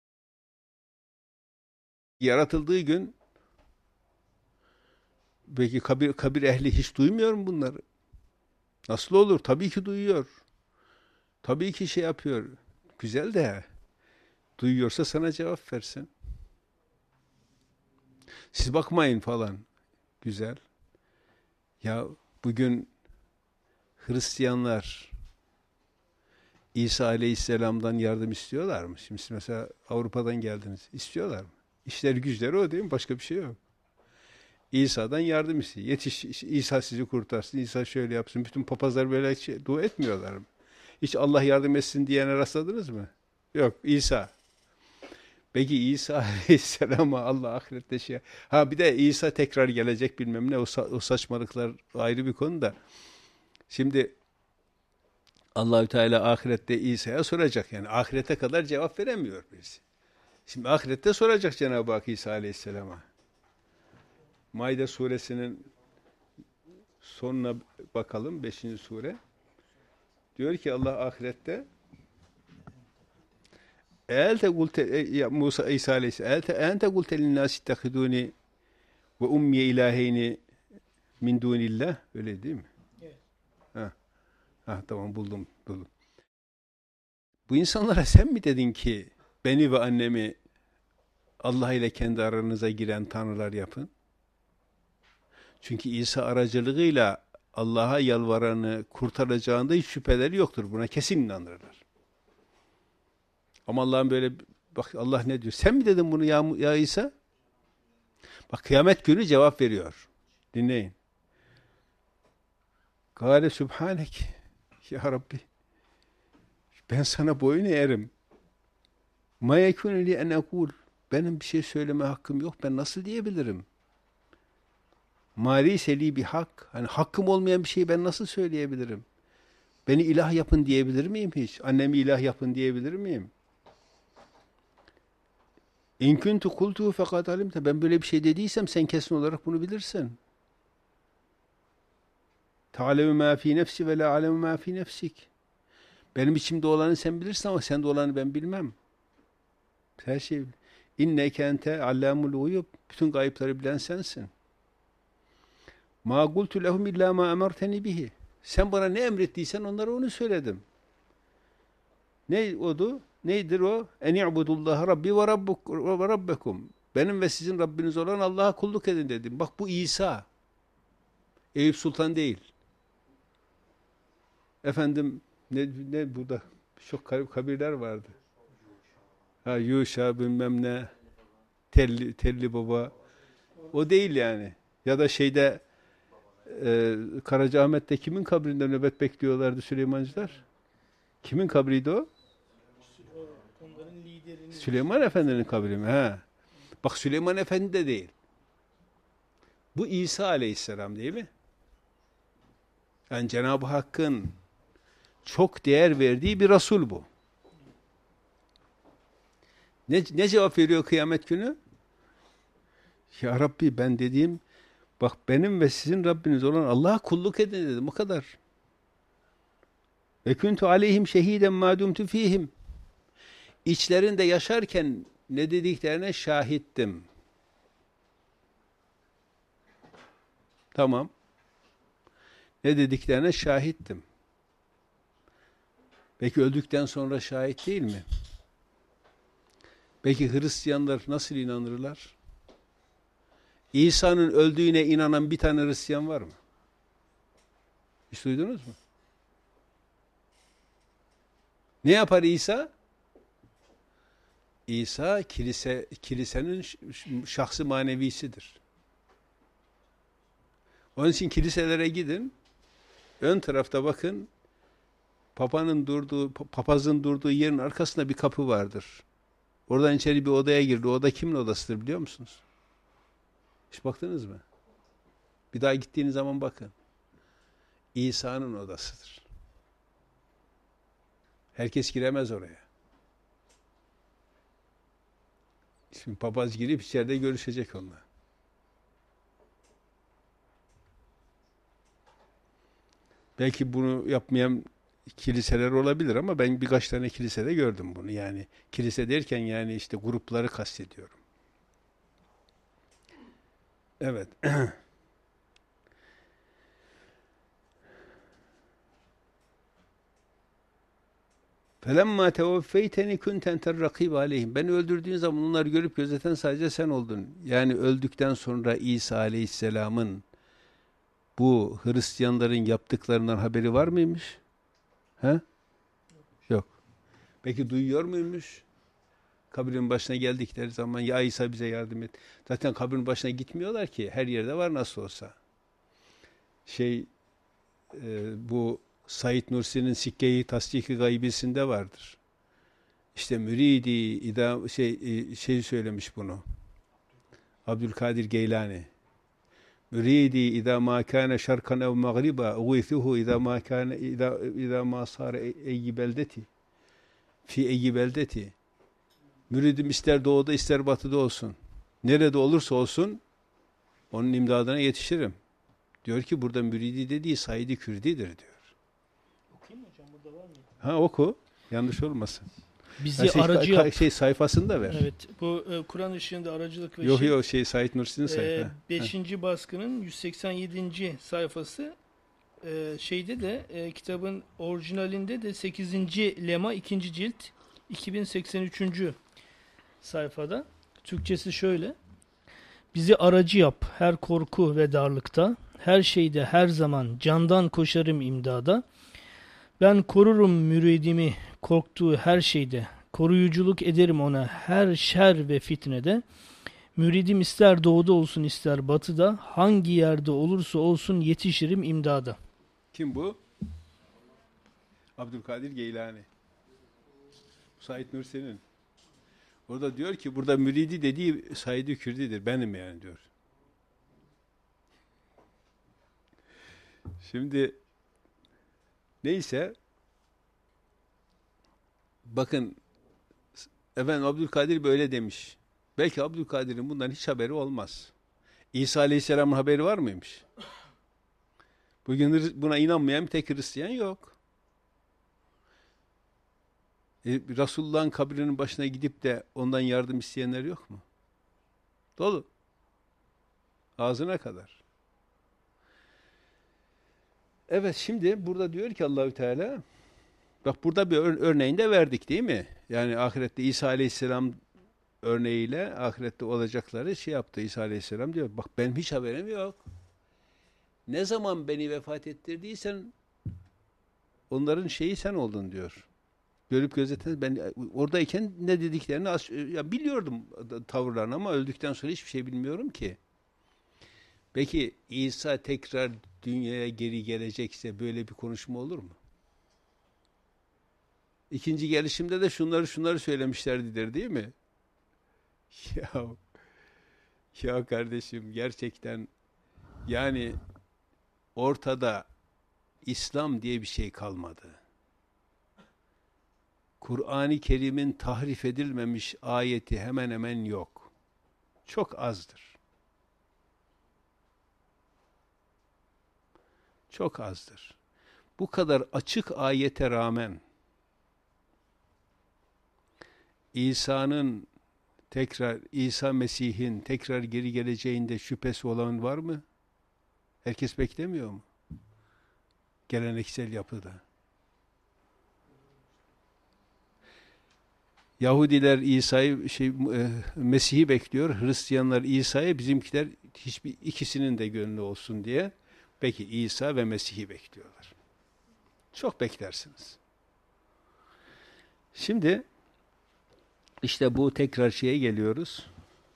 A: Yaratıldığı gün, peki kabir ehli hiç duymuyor mu bunları? Nasıl olur? Tabii ki duyuyor. Tabii ki şey yapıyor. Güzel de duyuyorsa sana cevap versin. Siz bakmayın falan. Güzel. Ya bugün Hristiyanlar İsa Aleyhisselam'dan yardım istiyorlar mı? Şimdi mesela Avrupa'dan geldiniz. İstiyorlar mı? İşleri güçleri o değil mi? Başka bir şey yok. İsa'dan yardım istiyor. Yetiş, İsa sizi kurtarsın, İsa şöyle yapsın. Bütün papazlar böyle dua etmiyorlar mı? Hiç Allah yardım etsin diyene rastladınız mı? Yok, İsa. Peki İsa Aleyhisselam'a Allah ahirette şey... Ha bir de İsa tekrar gelecek bilmem ne, o saçmalıklar ayrı bir konu da. Şimdi Allahü Teala ahirette İsa'ya soracak. Yani ahirete kadar cevap veremiyor birisi. Şimdi ahirette soracak Cenab-ı Hak İsa Aleyhisselam'a. Maide suresinin sonuna bakalım, 5. sure. Diyor ki Allah ahirette E'elte gulte ya Musa İsa Aleyhisselam ente gulte linnâs ittehidûni ve ummiye ilâheyni min dûnillah, öyle değil mi?
C: Evet.
A: Tamam buldum. Bu insanlara sen mi dedin ki beni ve annemi Allah ile kendi aranıza giren tanrılar yapın? Çünkü İsa aracılığıyla Allah'a yalvaranı kurtaracağında hiç şüpheleri yoktur. Buna kesin inanırlar. Ama Allah'ın böyle, bak Allah ne diyor? Sen mi dedin bunu ya İsa? Bak kıyamet günü cevap veriyor. Dinleyin. Kâle Sübhanek. Ya Rabbi, ben sana boyun eğerim. Ma yekûne li en ekûl. Benim bir şey söyleme hakkım yok. Ben nasıl diyebilirim? Mâ seli bir hak. Hani hakkım olmayan bir şeyi ben nasıl söyleyebilirim? Beni ilah yapın diyebilir miyim hiç? Annemi ilah yapın diyebilir miyim? İn kuntu kultuhu fekad alimte. Ben böyle bir şey dediysem sen kesin olarak bunu bilirsin. Ta'lemu ma fi nefsi ve la alemu ma fi nefsik. Benim içimde olanı sen bilirsin ama sende olanı ben bilmem. Her şey. İnneke ente allamul guyub. Bütün gayipleri bilen sensin. Ma qultu lehum illa ma emerteni bihi. Sen bana ne emrettiysen onlara onu söyledim. Ne odu? Neydir o? En i'budullaha rabbi ve rabbekum. Benim ve sizin Rabbiniz olan Allah'a kulluk edin dedim. Bak bu İsa. Eyüp Sultan değil. Efendim ne burada çok kabirler vardı. Yuşa bilmem ne. Telli baba. O değil yani. Ya da şeyde Karacaahmet'te kimin kabrinde nöbet bekliyorlardı Süleymancılar? Kimin kabriydi o?
C: Onların liderinin.
A: Süleyman Efendi'nin kabri mi? Bak Süleyman Efendi de değil. Bu İsa Aleyhisselam değil mi? Yani Cenab-ı Hakk'ın çok değer verdiği bir Resul bu. Ne cevap veriyor kıyamet günü? Ya Rabbi ben dediğim, bak benim ve sizin Rabbiniz olan Allah'a kulluk edin dedim, o kadar. Ve kuntu aleyhim şehiden ma dumtu fihim. İçlerinde yaşarken ne dediklerine şahittim. Tamam. Ne dediklerine şahittim. Peki öldükten sonra şahit değil mi? Peki Hristiyanlar nasıl inanırlar? İsa'nın öldüğüne inanan bir tane Hristiyan var mı? Hiç duydunuz mu? Ne yapar İsa? İsa kilisenin şahsı manevisidir. Onun için kiliselere gidin, ön tarafta bakın, papazın durduğu yerin arkasında bir kapı vardır. Oradan içeri bir odaya girdi. O oda kimin odasıdır biliyor musunuz? Hiç baktınız mı? Bir daha gittiğiniz zaman bakın. İsa'nın odasıdır. Herkes giremez oraya. Şimdi papaz girip içeride görüşecek onunla. Belki bunu yapmayan kiliseler olabilir ama ben birkaç tane kilisede gördüm bunu. Yani kilise derken yani işte grupları kastediyorum. Evet. فَلَمَّا تَوَفَّيْتَنِ كُنْتَ اَنْتَ الرَّقِيبَ عَلَيْهِمْ. Beni öldürdüğün zaman onları görüp gözeten sadece sen oldun. Yani öldükten sonra İsa Aleyhisselam'ın bu Hristiyanların yaptıklarından haberi var mıymış? He? Yok. Peki duyuyor muymuş? Kabrin başına geldikleri zaman ya İsa bize yardım et. Zaten kabrin başına gitmiyorlar ki. Her yerde var nasıl olsa. Bu Said Nursi'nin Sikke-i Tasdik-i Gaybisi'nde vardır. İşte müridi söylemiş bunu. Abdülkadir Geylani. Müridi idâ mâ kâne şarkan ev mağriba ugîthuhu idâ mâ sâre eyyi beldeti fi eyyi beldeti. Müridim ister doğuda ister batıda olsun. Nerede olursa olsun onun imdadına yetişirim. Diyor ki burada müridi dediği Said-i Kürdi'dir diyor.
C: Okuyayım mı hocam? Burada var mı?
A: Ha oku. Yanlış olmasın.
C: Bizi aracı yap.
A: Sayfasını da ver.
C: Evet. Bu Kur'an ışığında aracılık ve
A: Yok Said Nursi'nin sayfa.
C: 5. baskının 187. sayfası. Şeyde de kitabın orijinalinde de 8. lema 2. cilt 2083. sayfada. Türkçesi şöyle. Bizi aracı yap her korku ve darlıkta, her şeyde her zaman candan koşarım imdada. Ben korurum müridimi korktuğu her şeyde, koruyuculuk ederim ona her şer ve fitnede. Müridim ister doğuda olsun ister batıda, hangi yerde olursa olsun yetişirim imdada.
A: Kim bu? Abdülkadir Geylani. Said Nursi'nin. Orada diyor ki burada müridi dediği Said-i Kürdi'dir. Benim yani diyor. Şimdi neyse bakın efendim Abdülkadir böyle demiş. Belki Abdülkadir'in bundan hiç haberi olmaz. İsa Aleyhisselam'ın haberi var mıymış? Bugün buna inanmayan bir tek Hristiyan yok. Resulullah'ın kabrinin başına gidip de ondan yardım isteyenler yok mu? Dolu. Ağzına kadar. Evet şimdi burada diyor ki Allahü Teala bak burada bir örneğini de verdik değil mi? Yani ahirette İsa Aleyhisselam örneğiyle ahirette olacakları yaptı İsa Aleyhisselam diyor. Bak benim hiç haberim yok. Ne zaman beni vefat ettirdiysen onların sen oldun diyor. Görüp gözeten ben oradayken ne dediklerini ya biliyordum tavırlarını ama öldükten sonra hiçbir şey bilmiyorum ki. Peki İsa tekrar dünyaya geri gelecekse böyle bir konuşma olur mu? İkinci gelişimde de şunları söylemişlerdidir değil mi? Ya kardeşim gerçekten yani ortada İslam diye bir şey kalmadı. Kur'an-ı Kerim'in tahrif edilmemiş ayeti hemen hemen yok. Çok azdır. Çok azdır. Bu kadar açık ayete rağmen İsa Mesih'in tekrar geri geleceğinde şüphesi olan var mı? Herkes beklemiyor mu? Geleneksel yapıda. Yahudiler Mesih'i bekliyor. Hristiyanlar İsa'yı, bizimkiler ikisinin de gönlü olsun diye. Peki İsa ve Mesih'i bekliyorlar. Çok beklersiniz. Şimdi işte bu tekrar geliyoruz.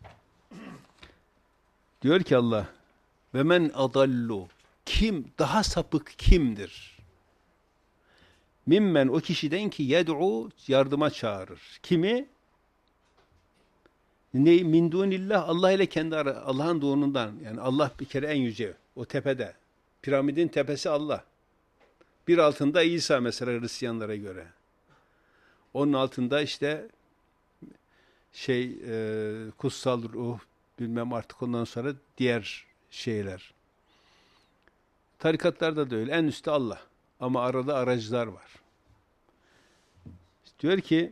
A: Diyor ki Allah ve men adallu kim daha sapık kimdir? Mimmen o kişiden ki yed'u yardıma çağırır. Kimi? Min dunillah Allah ile kendi Allah'ın doğundan yani Allah bir kere en yüce o tepede. Piramidin tepesi Allah. Bir altında İsa mesela Hristiyanlara göre. Onun altında işte kutsal ruh bilmem artık ondan sonra diğer şeyler. Tarikatlarda da öyle. En üstte Allah. ama arada aracılar var. Diyor ki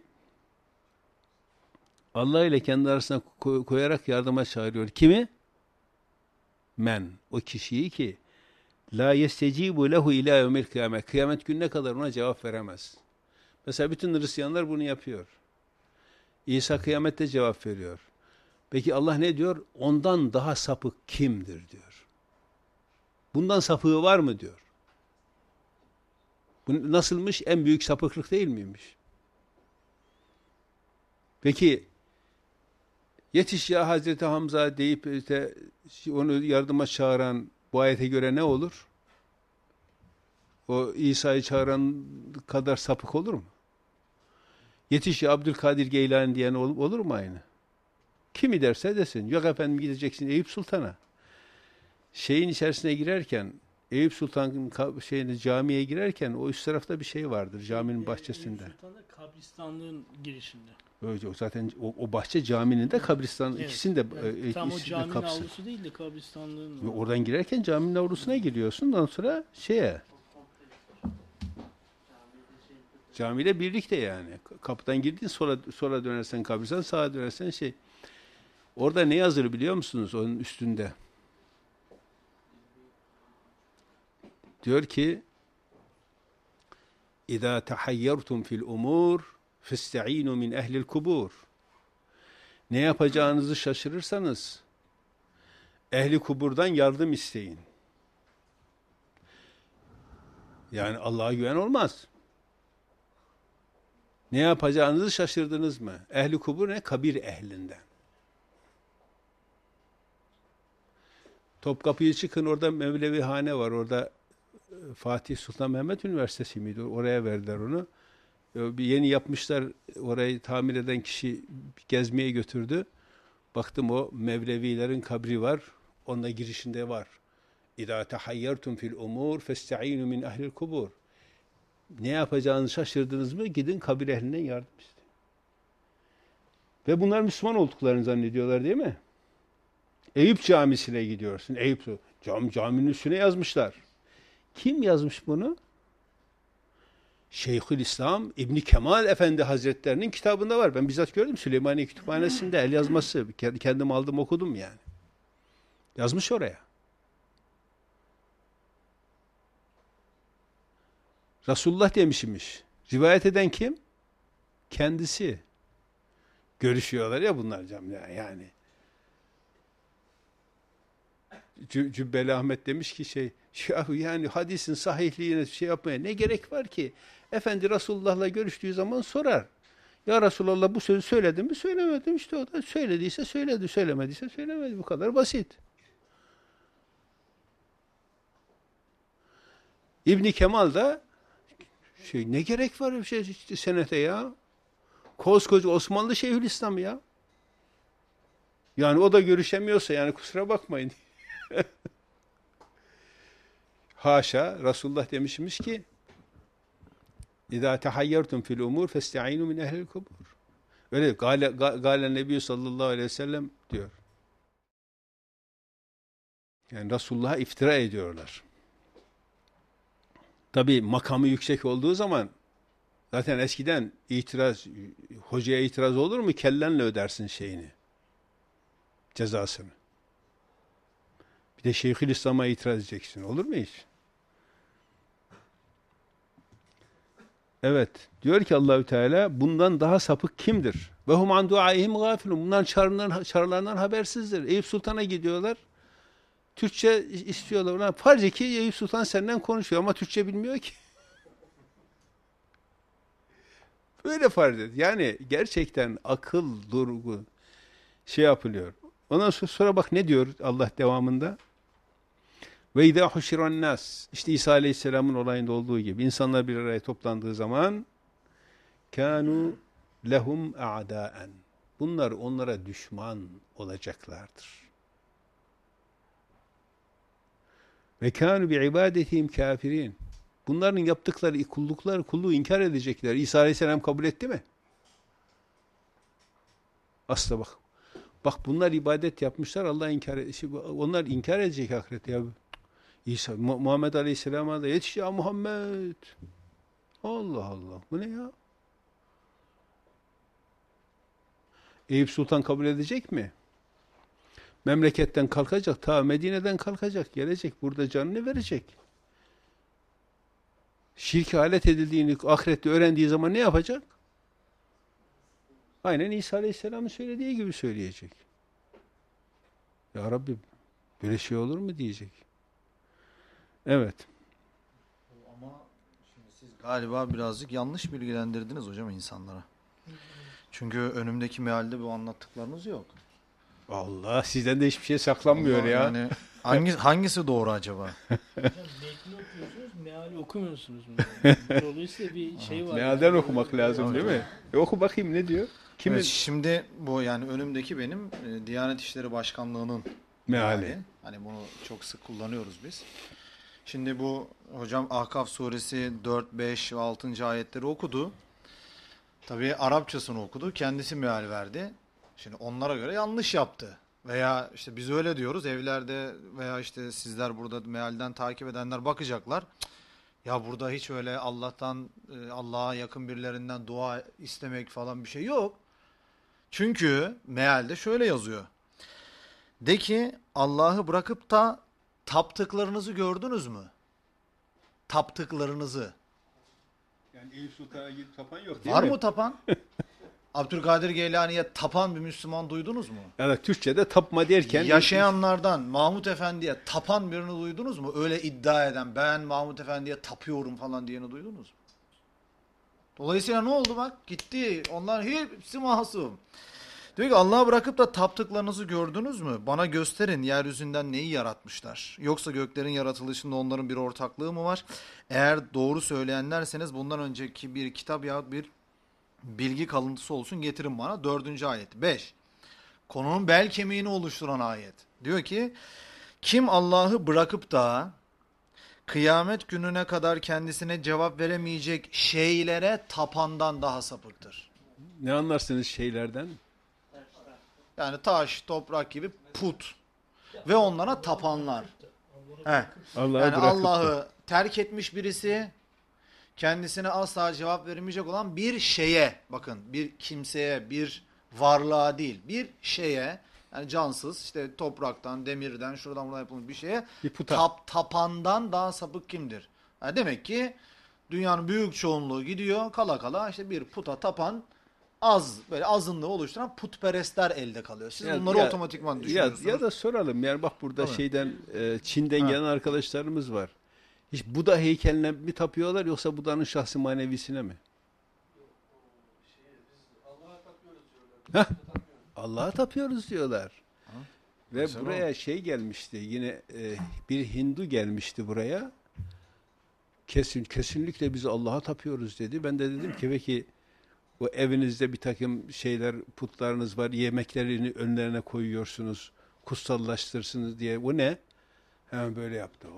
A: Allah ile kendi arasına koyarak yardıma çağırıyor. Kimi? Men. O kişiyi ki la yestecibu lehu ila yevmil kıyamet. Kıyamet gününe kadar ona cevap veremez. Mesela bütün Hristiyanlar bunu yapıyor. İsa kıyamette cevap veriyor. Peki Allah ne diyor? Ondan daha sapık kimdir diyor. Bundan sapığı var mı diyor. Bu nasılmış? En büyük sapıklık değil miymiş? Peki yetiş ya Hazreti Hamza deyip işte onu yardıma çağıran bu ayete göre ne olur? O İsa'yı çağıran kadar sapık olur mu? Yetiş ya Abdülkadir Geylani diyen olur mu aynı? Kimi derse desin. Yok efendim gideceksin Eyüp Sultan'a. Şeyin içerisine girerken, Eyüp Sultan'ın camiye girerken o üst tarafta bir şey vardır caminin bahçesinde.
C: Eyüp Sultan'da kabristanlığın girişinde.
A: Öyle, zaten o bahçe caminin de kabristan
C: Evet,
A: ikisinde
C: evet. Tam o caminin
A: kapısı.
C: avlusu değil de kabristanlığın.
A: Oradan girerken caminin avlusuna giriyorsun. Ondan sonra camiyle birlikte yani. Kapıdan girdin sola dönersen kabristan, sağa dönersen Orada ne yazır biliyor musunuz onun üstünde? Diyor ki İzâ tehayyertum fil umur festa'inu min ehlil kubur. Ne yapacağınızı şaşırırsanız ehli kuburdan yardım isteyin. Yani Allah'a güven olmaz. Ne yapacağınızı şaşırdınız mı? Ehli kubur ne? Kabir ehlinden. Topkapı'ya çıkın, orada Mevlevihane var. Orada Fatih Sultan Mehmet Üniversitesi miydi? Oraya verdiler onu. Bir yeni yapmışlar. Orayı tamir eden kişi gezmeye götürdü. Baktım o Mevlevilerin kabri var. Onun girişinde var. İzâ tehayyertum fil umur festa'inu min ehlil kubur. Ne yapacağınızı şaşırdınız mı? Gidin kabir ehlinden yardım isteyin. Ve bunlar Müslüman olduklarını zannediyorlar değil mi? Eyüp Camisi'ne gidiyorsun. Eyüp caminin üstüne yazmışlar. Kim yazmış bunu? Şeyhülislam İbn Kemal Efendi Hazretlerinin kitabında var. Ben bizzat gördüm Süleymaniye Kütüphanesi'nde el yazması. Kendim aldım okudum yani. Yazmış oraya. Resulullah demişmiş. Rivayet eden kim? Kendisi. Görüşüyorlar ya bunlar camide yani. Cübbeli Ahmet demiş ki yani hadisin sahihliğine yapmaya ne gerek var ki? Efendi Resulullah'la görüştüğü zaman sorar. Ya Resulullah bu sözü söyledi mi? Söylemedim. İşte o da söylediyse söyledi, söylemediyse söylemedi. Bu kadar basit. İbn Kemal da ne gerek var senete ya? Koskoca Osmanlı Şeyhülislam ya. Yani o da görüşemiyorsa yani kusura bakmayın. Haşa, Resulullah demişmiş ki İzâ tehayyertum fil umur festa'inu min ehlil kubur. Öyle gâle Nebi sallallahu aleyhi ve sellem diyor. Yani Resulullah'a iftira ediyorlar. Tabi makamı yüksek olduğu zaman zaten eskiden hocaya itiraz olur mu? Kellenle ödersin cezasını. Bir de Şeyhülislam'a itiraz edeceksin. Olur mu hiç? Evet. Diyor ki Allahü Teala bundan daha sapık kimdir? Ve hum an duaihim gafilun. Bunlar çağrılarından habersizdir. Eyüp Sultan'a gidiyorlar. Türkçe istiyorlar. Farz ki Eyüp Sultan senden konuşuyor ama Türkçe bilmiyor ki. Böyle farz et. Yani gerçekten akıl, durgu yapılıyor. Ondan sonra bak ne diyor Allah devamında? Ve idâ huşiran nas. İşte İsa Aleyhisselam'ın olayında olduğu gibi insanlar bir araya toplandığı zaman kânû lehum a'dâen. Bunlar onlara düşman olacaklardır. Ve kânû bi'ibâdetihim kâfirîn. Bunların yaptıkları kulluğu inkar edecekler. İsa Aleyhisselam kabul etti mi? Asla bak. Bak bunlar ibadet yapmışlar, Allah onlar inkar edecek ahirette ya. Muhammed Aleyhisselam'a da yetiş ya Muhammed. Allah Allah. Bu ne ya? Eyüp Sultan kabul edecek mi? Memleketten kalkacak, ta Medine'den kalkacak, gelecek, burada canını verecek. Şirke alet edildiğini ahirette öğrendiği zaman ne yapacak? Aynen İsa Aleyhisselam'ın söylediği gibi söyleyecek. Ya Rabbi, böyle şey olur mu diyecek. Evet.
B: Ama şimdi siz galiba birazcık yanlış bilgilendirdiniz hocam insanlara. Çünkü önümdeki mealde bu anlattıklarınız yok.
A: Allah, sizden de hiçbir şey saklanmıyor
B: Allah,
A: ya.
B: Yani hangisi doğru acaba?
C: Hocam metni okuyorsunuz, meali okumuyorsunuz. Dolayısıyla bir şey var.
A: Mealden okumak lazım değil mi? Oku bakayım ne diyor? Kimin?
B: Evet, şimdi bu yani önümdeki benim Diyanet İşleri Başkanlığı'nın
A: Meali.
B: Hani bunu çok sık kullanıyoruz biz. Şimdi bu hocam Ahkaf suresi 4, 5 ve 6. ayetleri okudu. Tabii Arapçasını okudu. Kendisi meal verdi. Şimdi onlara göre yanlış yaptı. Veya işte biz öyle diyoruz evlerde veya işte sizler burada mealden takip edenler bakacaklar. Cık, ya burada hiç öyle Allah'tan, Allah'a yakın birilerinden dua istemek falan bir şey yok. Çünkü mealde şöyle yazıyor. De ki Allah'ı bırakıp da taptıklarınızı gördünüz mü? Taptıklarınızı.
A: Yani Eyüp Sultan'a gidip tapan yok
B: Var mı tapan? Abdülkadir Geylani'ye tapan bir Müslüman duydunuz mu?
A: Yani Türkçe'de tapma derken
B: Yaşayanlardan Mahmut Efendi'ye tapan birini duydunuz mu? Öyle iddia eden, ben Mahmut Efendi'ye tapıyorum falan diyeni duydunuz mu? Dolayısıyla ne oldu bak? Gitti. Onlar hepsi masum. Diyor ki Allah'ı bırakıp da taptıklarınızı gördünüz mü? Bana gösterin yeryüzünden neyi yaratmışlar? Yoksa göklerin yaratılışında onların bir ortaklığı mı var? Eğer doğru söyleyenlerseniz bundan önceki bir kitap yahut bir bilgi kalıntısı olsun getirin bana. 4. ayet. 5. Konunun bel kemiğini oluşturan ayet. Diyor ki kim Allah'ı bırakıp da kıyamet gününe kadar kendisine cevap veremeyecek şeylere tapandan daha sapıktır.
A: ne anlarsınız şeylerden?
B: Yani taş, toprak gibi put. Ve onlara tapanlar. He.
A: Allah'ı
B: Yani
A: bırakıp
B: Allah'ı terk etmiş birisi, kendisine asla cevap veremeyecek olan bir şeye, bakın bir kimseye, bir varlığa değil, bir şeye, yani cansız, işte topraktan, demirden, şuradan buradan yapılmış bir şeye,
A: bir puta.
B: tapandan daha sapık kimdir? Yani demek ki dünyanın büyük çoğunluğu gidiyor, kala kala işte bir puta tapan, böyle azınlığı oluşturan putperestler elde kalıyor. Siz bunları otomatikman düşünüyorsunuz.
A: Ya da soralım. Yani bak burada
B: Tabii.
A: şeyden Çin'den gelen arkadaşlarımız var. Hiç Buda heykeline mi tapıyorlar yoksa Buda'nın şahsi manevisine mi? Allah'a tapıyoruz diyorlar. Ve
B: Mesela
A: buraya şey gelmişti. Yine bir Hindu gelmişti buraya. Kesinlikle biz Allah'a tapıyoruz dedi. Ben de dedim ki peki o evinizde bir takım şeyler, putlarınız var, yemeklerini önlerine koyuyorsunuz, kutsallaştırsınız diye. O ne? Hemen böyle yaptı.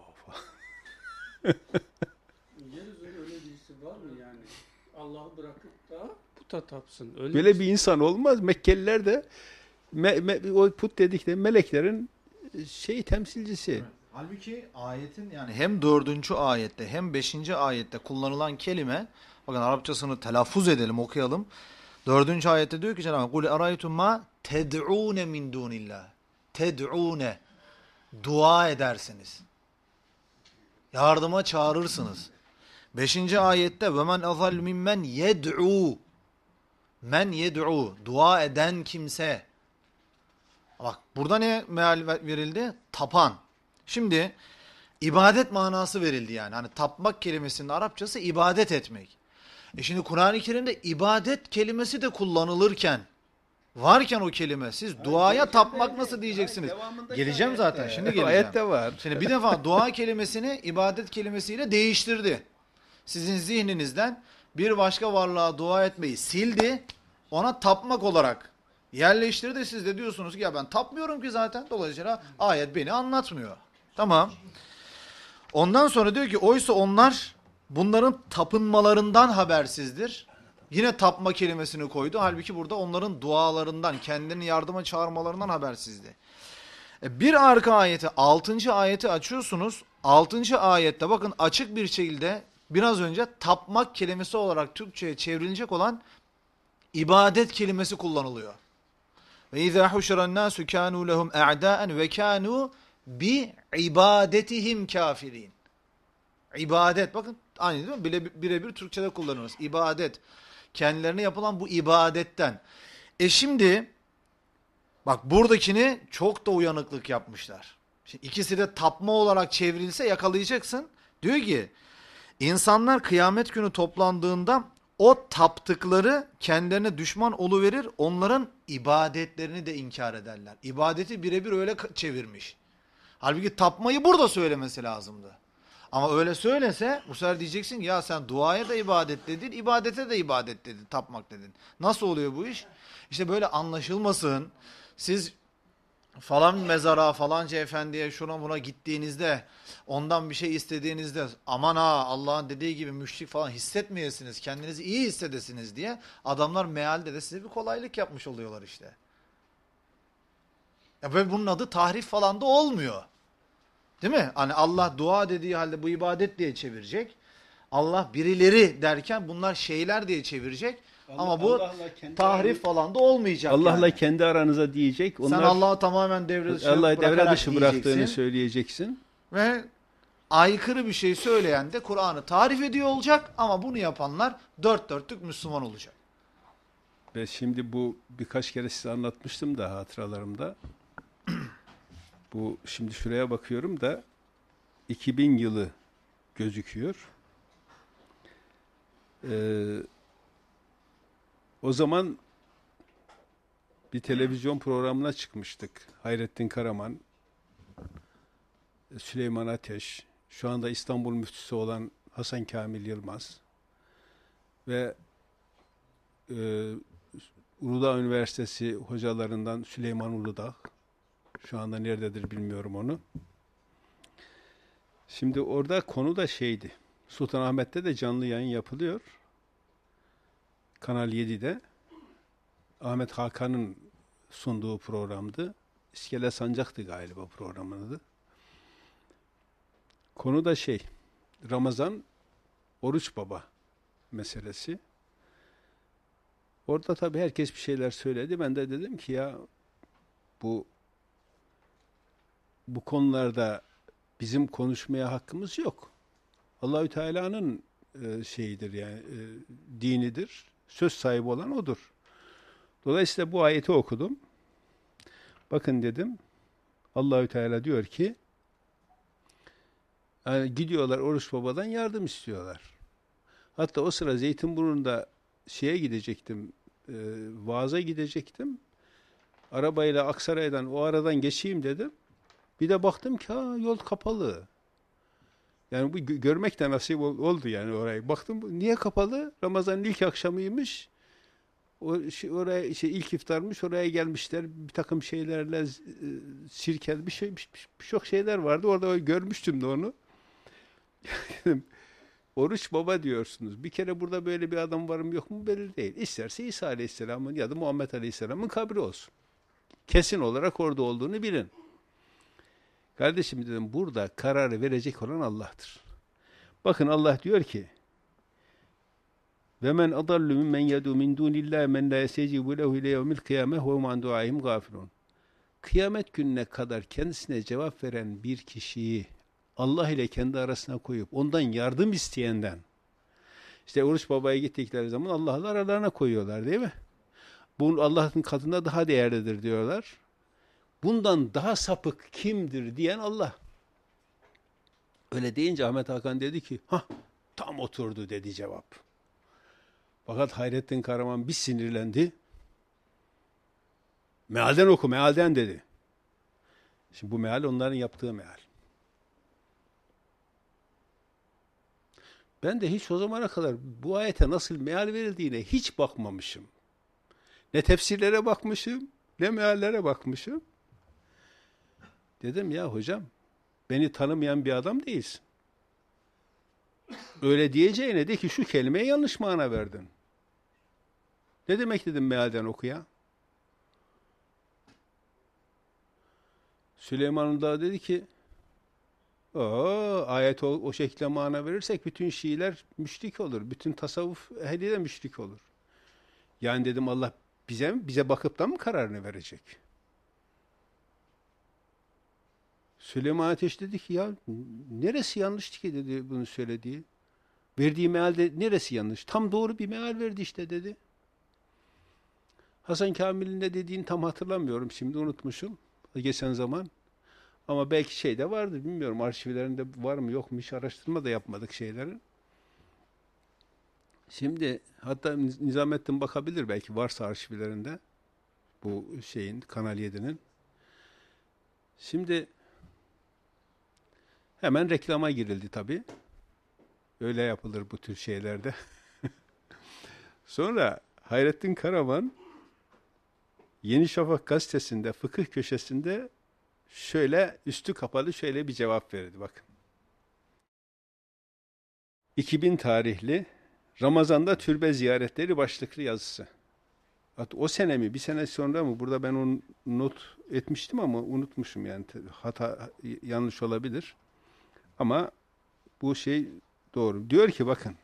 D: Yeryüzünde öyle birisi var mı yani? Allah'ı bırakıp da puta tapsın. Öyle
A: Böyle bir insan olmaz. Mekkeliler de o put dedikleri meleklerin temsilcisi.
B: Evet. Halbuki ayetin yani hem 4. ayette hem 5. ayette kullanılan kelime, bakın Arapçasını telaffuz edelim, okuyalım. 4. ayette diyor ki Cenab-ı Hak: "Kul araytum ma ted'un min dunillah." Ted'une, dua edersiniz. Yardıma çağırırsınız. 5. ayette ve men azal mimmen yed'u. Men yed'u, dua eden kimse. Bak burada ne meal verildi? Tapan. Şimdi ibadet manası verildi yani. Hani tapmak kelimesinin Arapçası ibadet etmek. Şimdi Kur'an-ı Kerim'de ibadet kelimesi de kullanılırken, varken o kelime, siz duaya tapmak nasıl diyeceksiniz? Geleceğim zaten, şimdi geleceğim.
A: Ayette var.
B: Şimdi bir defa dua kelimesini ibadet kelimesiyle değiştirdi. Sizin zihninizden bir başka varlığa dua etmeyi sildi, ona tapmak olarak yerleştirdi. Siz de diyorsunuz ki ya ben tapmıyorum ki zaten. Dolayısıyla ayet beni anlatmıyor. Tamam. Ondan sonra diyor ki oysa onlar bunların tapınmalarından habersizdir. Yine tapma kelimesini koydu. Halbuki burada onların dualarından, kendini yardıma çağırmalarından habersizdi. Bir arka ayeti, 6. ayeti açıyorsunuz. 6. ayette bakın açık bir şekilde biraz önce tapmak kelimesi olarak Türkçe'ye çevrilecek olan ibadet kelimesi kullanılıyor. Ve izâ huşran nâsu kânû lehum a'dâen ve kânû bi ibadetihim kâfirîn. İbadet, bakın aynı değil mi? Birebir Türkçe'de kullanıyoruz. İbadet. Kendilerine yapılan bu ibadetten. Şimdi bak buradakini çok da uyanıklık yapmışlar. Şimdi ikisi de tapma olarak çevrilse yakalayacaksın. Diyor ki insanlar kıyamet günü toplandığında o taptıkları kendilerine düşman oluverir, onların ibadetlerini de inkar ederler. İbadeti birebir öyle çevirmiş. Halbuki tapmayı burada söylemesi lazımdı. Ama öyle söylese bu sefer diyeceksin ki ya sen duaya da ibadet dedin, ibadete de ibadet dedin, tapmak dedin. Nasıl oluyor bu iş? İşte böyle anlaşılmasın. Siz falan mezara, falanca efendiye, şuna buna gittiğinizde, ondan bir şey istediğinizde aman ha Allah'ın dediği gibi müşrik falan hissetmeyesiniz, kendinizi iyi hissedesiniz diye adamlar mealde de size bir kolaylık yapmış oluyorlar işte. Ya böyle bunun adı tahrif falan da olmuyor. Değil mi? Hani Allah dua dediği halde bu ibadet diye çevirecek. Allah birileri derken bunlar şeyler diye çevirecek. Ama bu tahrif falan da olmayacak.
A: Allah'la
B: yani.
A: kendi aranıza diyecek.
B: Sen Allah'ı tamamen
A: devre dışı bıraktığını söyleyeceksin.
B: Ve aykırı bir şey söyleyen de Kur'an'ı tarif ediyor olacak ama bunu yapanlar dört dörtlük Müslüman olacak.
A: Ve şimdi bu birkaç kere size anlatmıştım da hatıralarımda. Bu şimdi şuraya bakıyorum da 2000 yılı gözüküyor. O zaman bir televizyon programına çıkmıştık. Hayrettin Karaman, Süleyman Ateş, şu anda İstanbul müftüsü olan Hasan Kamil Yılmaz ve Uludağ Üniversitesi hocalarından Süleyman Uludağ. Şu anda nerededir bilmiyorum onu. Şimdi orada konu da şeydi. Sultanahmet'te de canlı yayın yapılıyor. Kanal 7'de. Ahmet Hakan'ın sunduğu programdı. İskele Sancak'tı galiba programın adı. Konu da Ramazan, oruç baba meselesi. Orada tabii herkes bir şeyler söyledi. Ben de dedim ki ya bu konularda bizim konuşmaya hakkımız yok. Allahü Teala'nın şeyidir yani dinidir. Söz sahibi olan odur. Dolayısıyla bu ayeti okudum. Bakın dedim. Allahü Teala diyor ki yani gidiyorlar Oruç Baba'dan yardım istiyorlar. Hatta o sıra Zeytinburnu'nda gidecektim. Vaaza gidecektim. Arabayla Aksaray'dan o aradan geçeyim dedim. Bir de baktım ki yol kapalı. Yani bu görmek de nasip oldu yani orayı. Baktım niye kapalı? Ramazan'ın ilk akşamıymış. Oraya ilk iftarmış. Oraya gelmişler. Bir takım şeylerle sirkel birçok şeyler vardı. Orada görmüştüm de onu. Oruç baba diyorsunuz. Bir kere burada böyle bir adam var mı yok mu belli değil. İsterse İsa Aleyhisselam'ın ya da Muhammed Aleyhisselam'ın kabri olsun. Kesin olarak orada olduğunu bilin. Kardeşim dedim burada kararı verecek olan Allah'tır. Bakın Allah diyor ki ve men adallu mimmen yed'u min dunillahi men la yestecibu lehu ile yevmil kıyameh ve hum an duaihim gafilun. Kıyamet gününe kadar kendisine cevap veren bir kişiyi Allah ile kendi arasına koyup ondan yardım isteyenden işte Oruç Baba'ya gittikleri zaman Allah'la aralarına koyuyorlar değil mi? Bu Allah'ın katında daha değerlidir diyorlar. Bundan daha sapık kimdir diyen Allah. Öyle deyince Ahmet Hakan dedi ki, tam oturdu dedi cevap. Fakat Hayrettin Karaman bir sinirlendi. Mealden oku, mealden dedi. Şimdi bu meal onların yaptığı meal. Ben de hiç o zamana kadar bu ayete nasıl meal verildiğine hiç bakmamışım. Ne tefsirlere bakmışım, ne meallere bakmışım. Dedim ya hocam, beni tanımayan bir adam değilsin. Öyle diyeceğine de ki şu kelimeye yanlış mana verdin. Ne demek dedim mealden oku ya? Süleyman Dağı dedi ki ayet o şekilde mana verirsek bütün Şiiler müşrik olur. Bütün tasavvuf ehli de müşrik olur. Yani dedim Allah bize bakıp da mı kararını verecek? Süleyman Ateş dedi ki ya neresi yanlıştı ki dedi bunu söylediği. Verdiği mealde neresi yanlış? Tam doğru bir meal verdi işte dedi. Hasan Kamil'in ne dediğini tam hatırlamıyorum. Şimdi unutmuşum. Geçen zaman. Ama belki şey de vardı. Bilmiyorum arşivlerinde var mı yok mu hiç araştırma da yapmadık şeylerin. Şimdi hatta Nizamettin bakabilir belki varsa arşivlerinde. Bu şeyin Kanal 7'nin. Şimdi hemen reklama girildi tabii. Öyle yapılır bu tür şeylerde. Sonra Hayrettin Karaman Yeni Şafak gazetesinde fıkıh köşesinde şöyle üstü kapalı şöyle bir cevap verdi bakın. 2000 tarihli Ramazan'da türbe ziyaretleri başlıklı yazısı. O sene mi bir sene sonra mı burada ben onu not etmiştim ama unutmuşum yani hata yanlış olabilir. Ama bu şey doğru. Diyor ki bakın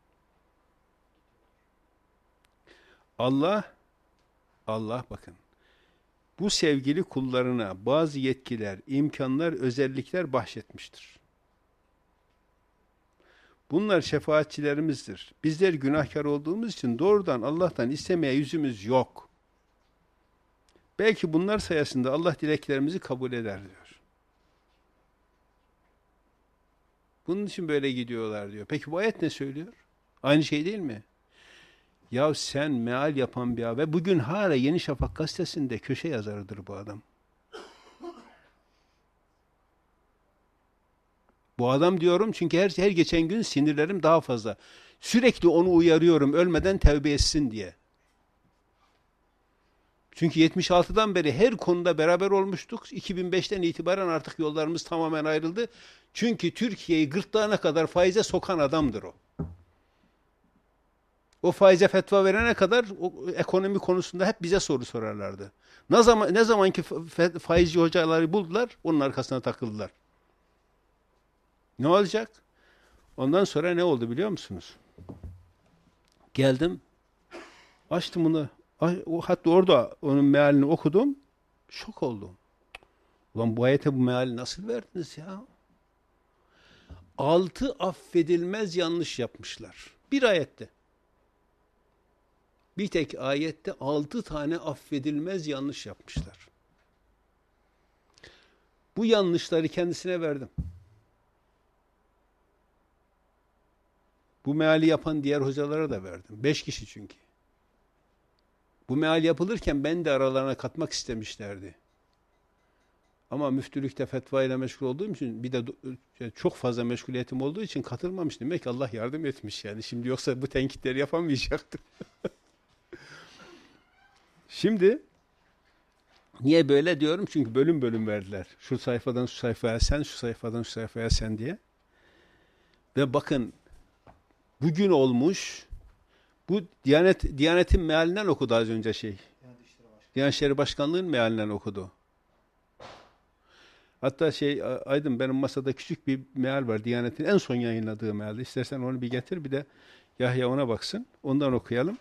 A: Allah bakın bu sevgili kullarına bazı yetkiler, imkanlar, özellikler bahşetmiştir. Bunlar şefaatçilerimizdir. Bizler günahkar olduğumuz için doğrudan Allah'tan istemeye yüzümüz yok. Belki bunlar sayesinde Allah dileklerimizi kabul eder diyor. Bunun için böyle gidiyorlar diyor. Peki bu ayet ne söylüyor? Aynı şey değil mi? Ya sen meal yapan bir adam ve bugün hala Yeni Şafak gazetesinde köşe yazarıdır bu adam. Bu adam diyorum çünkü her geçen gün sinirlerim daha fazla. Sürekli onu uyarıyorum ölmeden tevbe etsin diye. Çünkü 76'dan beri her konuda beraber olmuştuk. 2005'ten itibaren artık yollarımız tamamen ayrıldı. Çünkü Türkiye'yi gırtlağına kadar faize sokan adamdır o. O faize fetva verene kadar o ekonomi konusunda hep bize soru sorarlardı. Ne zaman ki faizci hocaları buldular, onun arkasına takıldılar. Ne olacak? Ondan sonra ne oldu biliyor musunuz? Geldim, açtım bunu, hatta orada onun mealini okudum, şok oldum. Ulan bu ayete bu meali nasıl verdiniz ya? 6 affedilmez yanlış yapmışlar. Bir ayette. Bir tek ayette 6 tane affedilmez yanlış yapmışlar. Bu yanlışları kendisine verdim. Bu meali yapan diğer hocalara da verdim. 5 kişi çünkü. Bu meal yapılırken ben de aralarına katmak istemişlerdi. Ama müftülükte fetva ile meşgul olduğum için bir de çok fazla meşguliyetim olduğu için katılmamıştım. Demek ki Allah yardım etmiş yani. Şimdi yoksa bu tenkitleri yapamayacaktım. Şimdi niye böyle diyorum? Çünkü bölüm bölüm verdiler. Şu sayfadan şu sayfaya sen, şu sayfadan şu sayfaya sen diye. Ve bakın bugün olmuş bu Diyanet'in mealinden okudu az önce şey. Diyanet İşleri Başkanlığı'nın mealinden okudu. Hatta Aydın benim masada küçük bir meal var. Diyanet'in en son yayınladığı mealde. İstersen onu bir getir bir de Yahya ona baksın. Ondan okuyalım.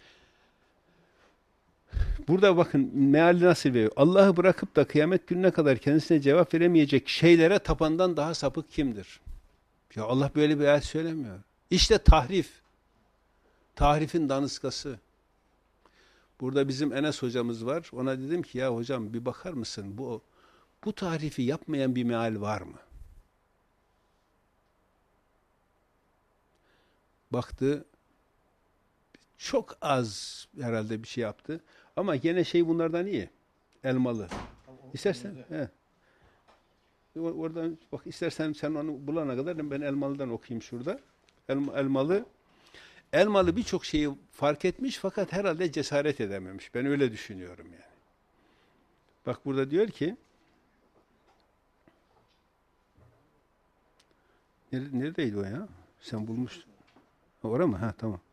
A: Burada bakın meali nasıl veriyor. Allah'ı bırakıp da kıyamet gününe kadar kendisine cevap veremeyecek şeylere tapandan daha sapık kimdir? Ya Allah böyle bir ayet söylemiyor. İşte tahrif. Tahrifin daniskası. Burada bizim Enes hocamız var. Ona dedim ki ya hocam bir bakar mısın? Bu tahrifi yapmayan bir meal var mı? Baktı. Çok az herhalde bir şey yaptı. Ama gene bunlardan iyi. Elmalı. İstersen. He. Oradan bak istersen sen onu bulana kadar ben Elmalı'dan okuyayım şurada. Elmalı birçok şeyi fark etmiş fakat herhalde cesaret edememiş. Ben öyle düşünüyorum yani. Bak burada diyor ki neredeydi o ya? Sen bulmuştun. Orada mı? Ha tamam.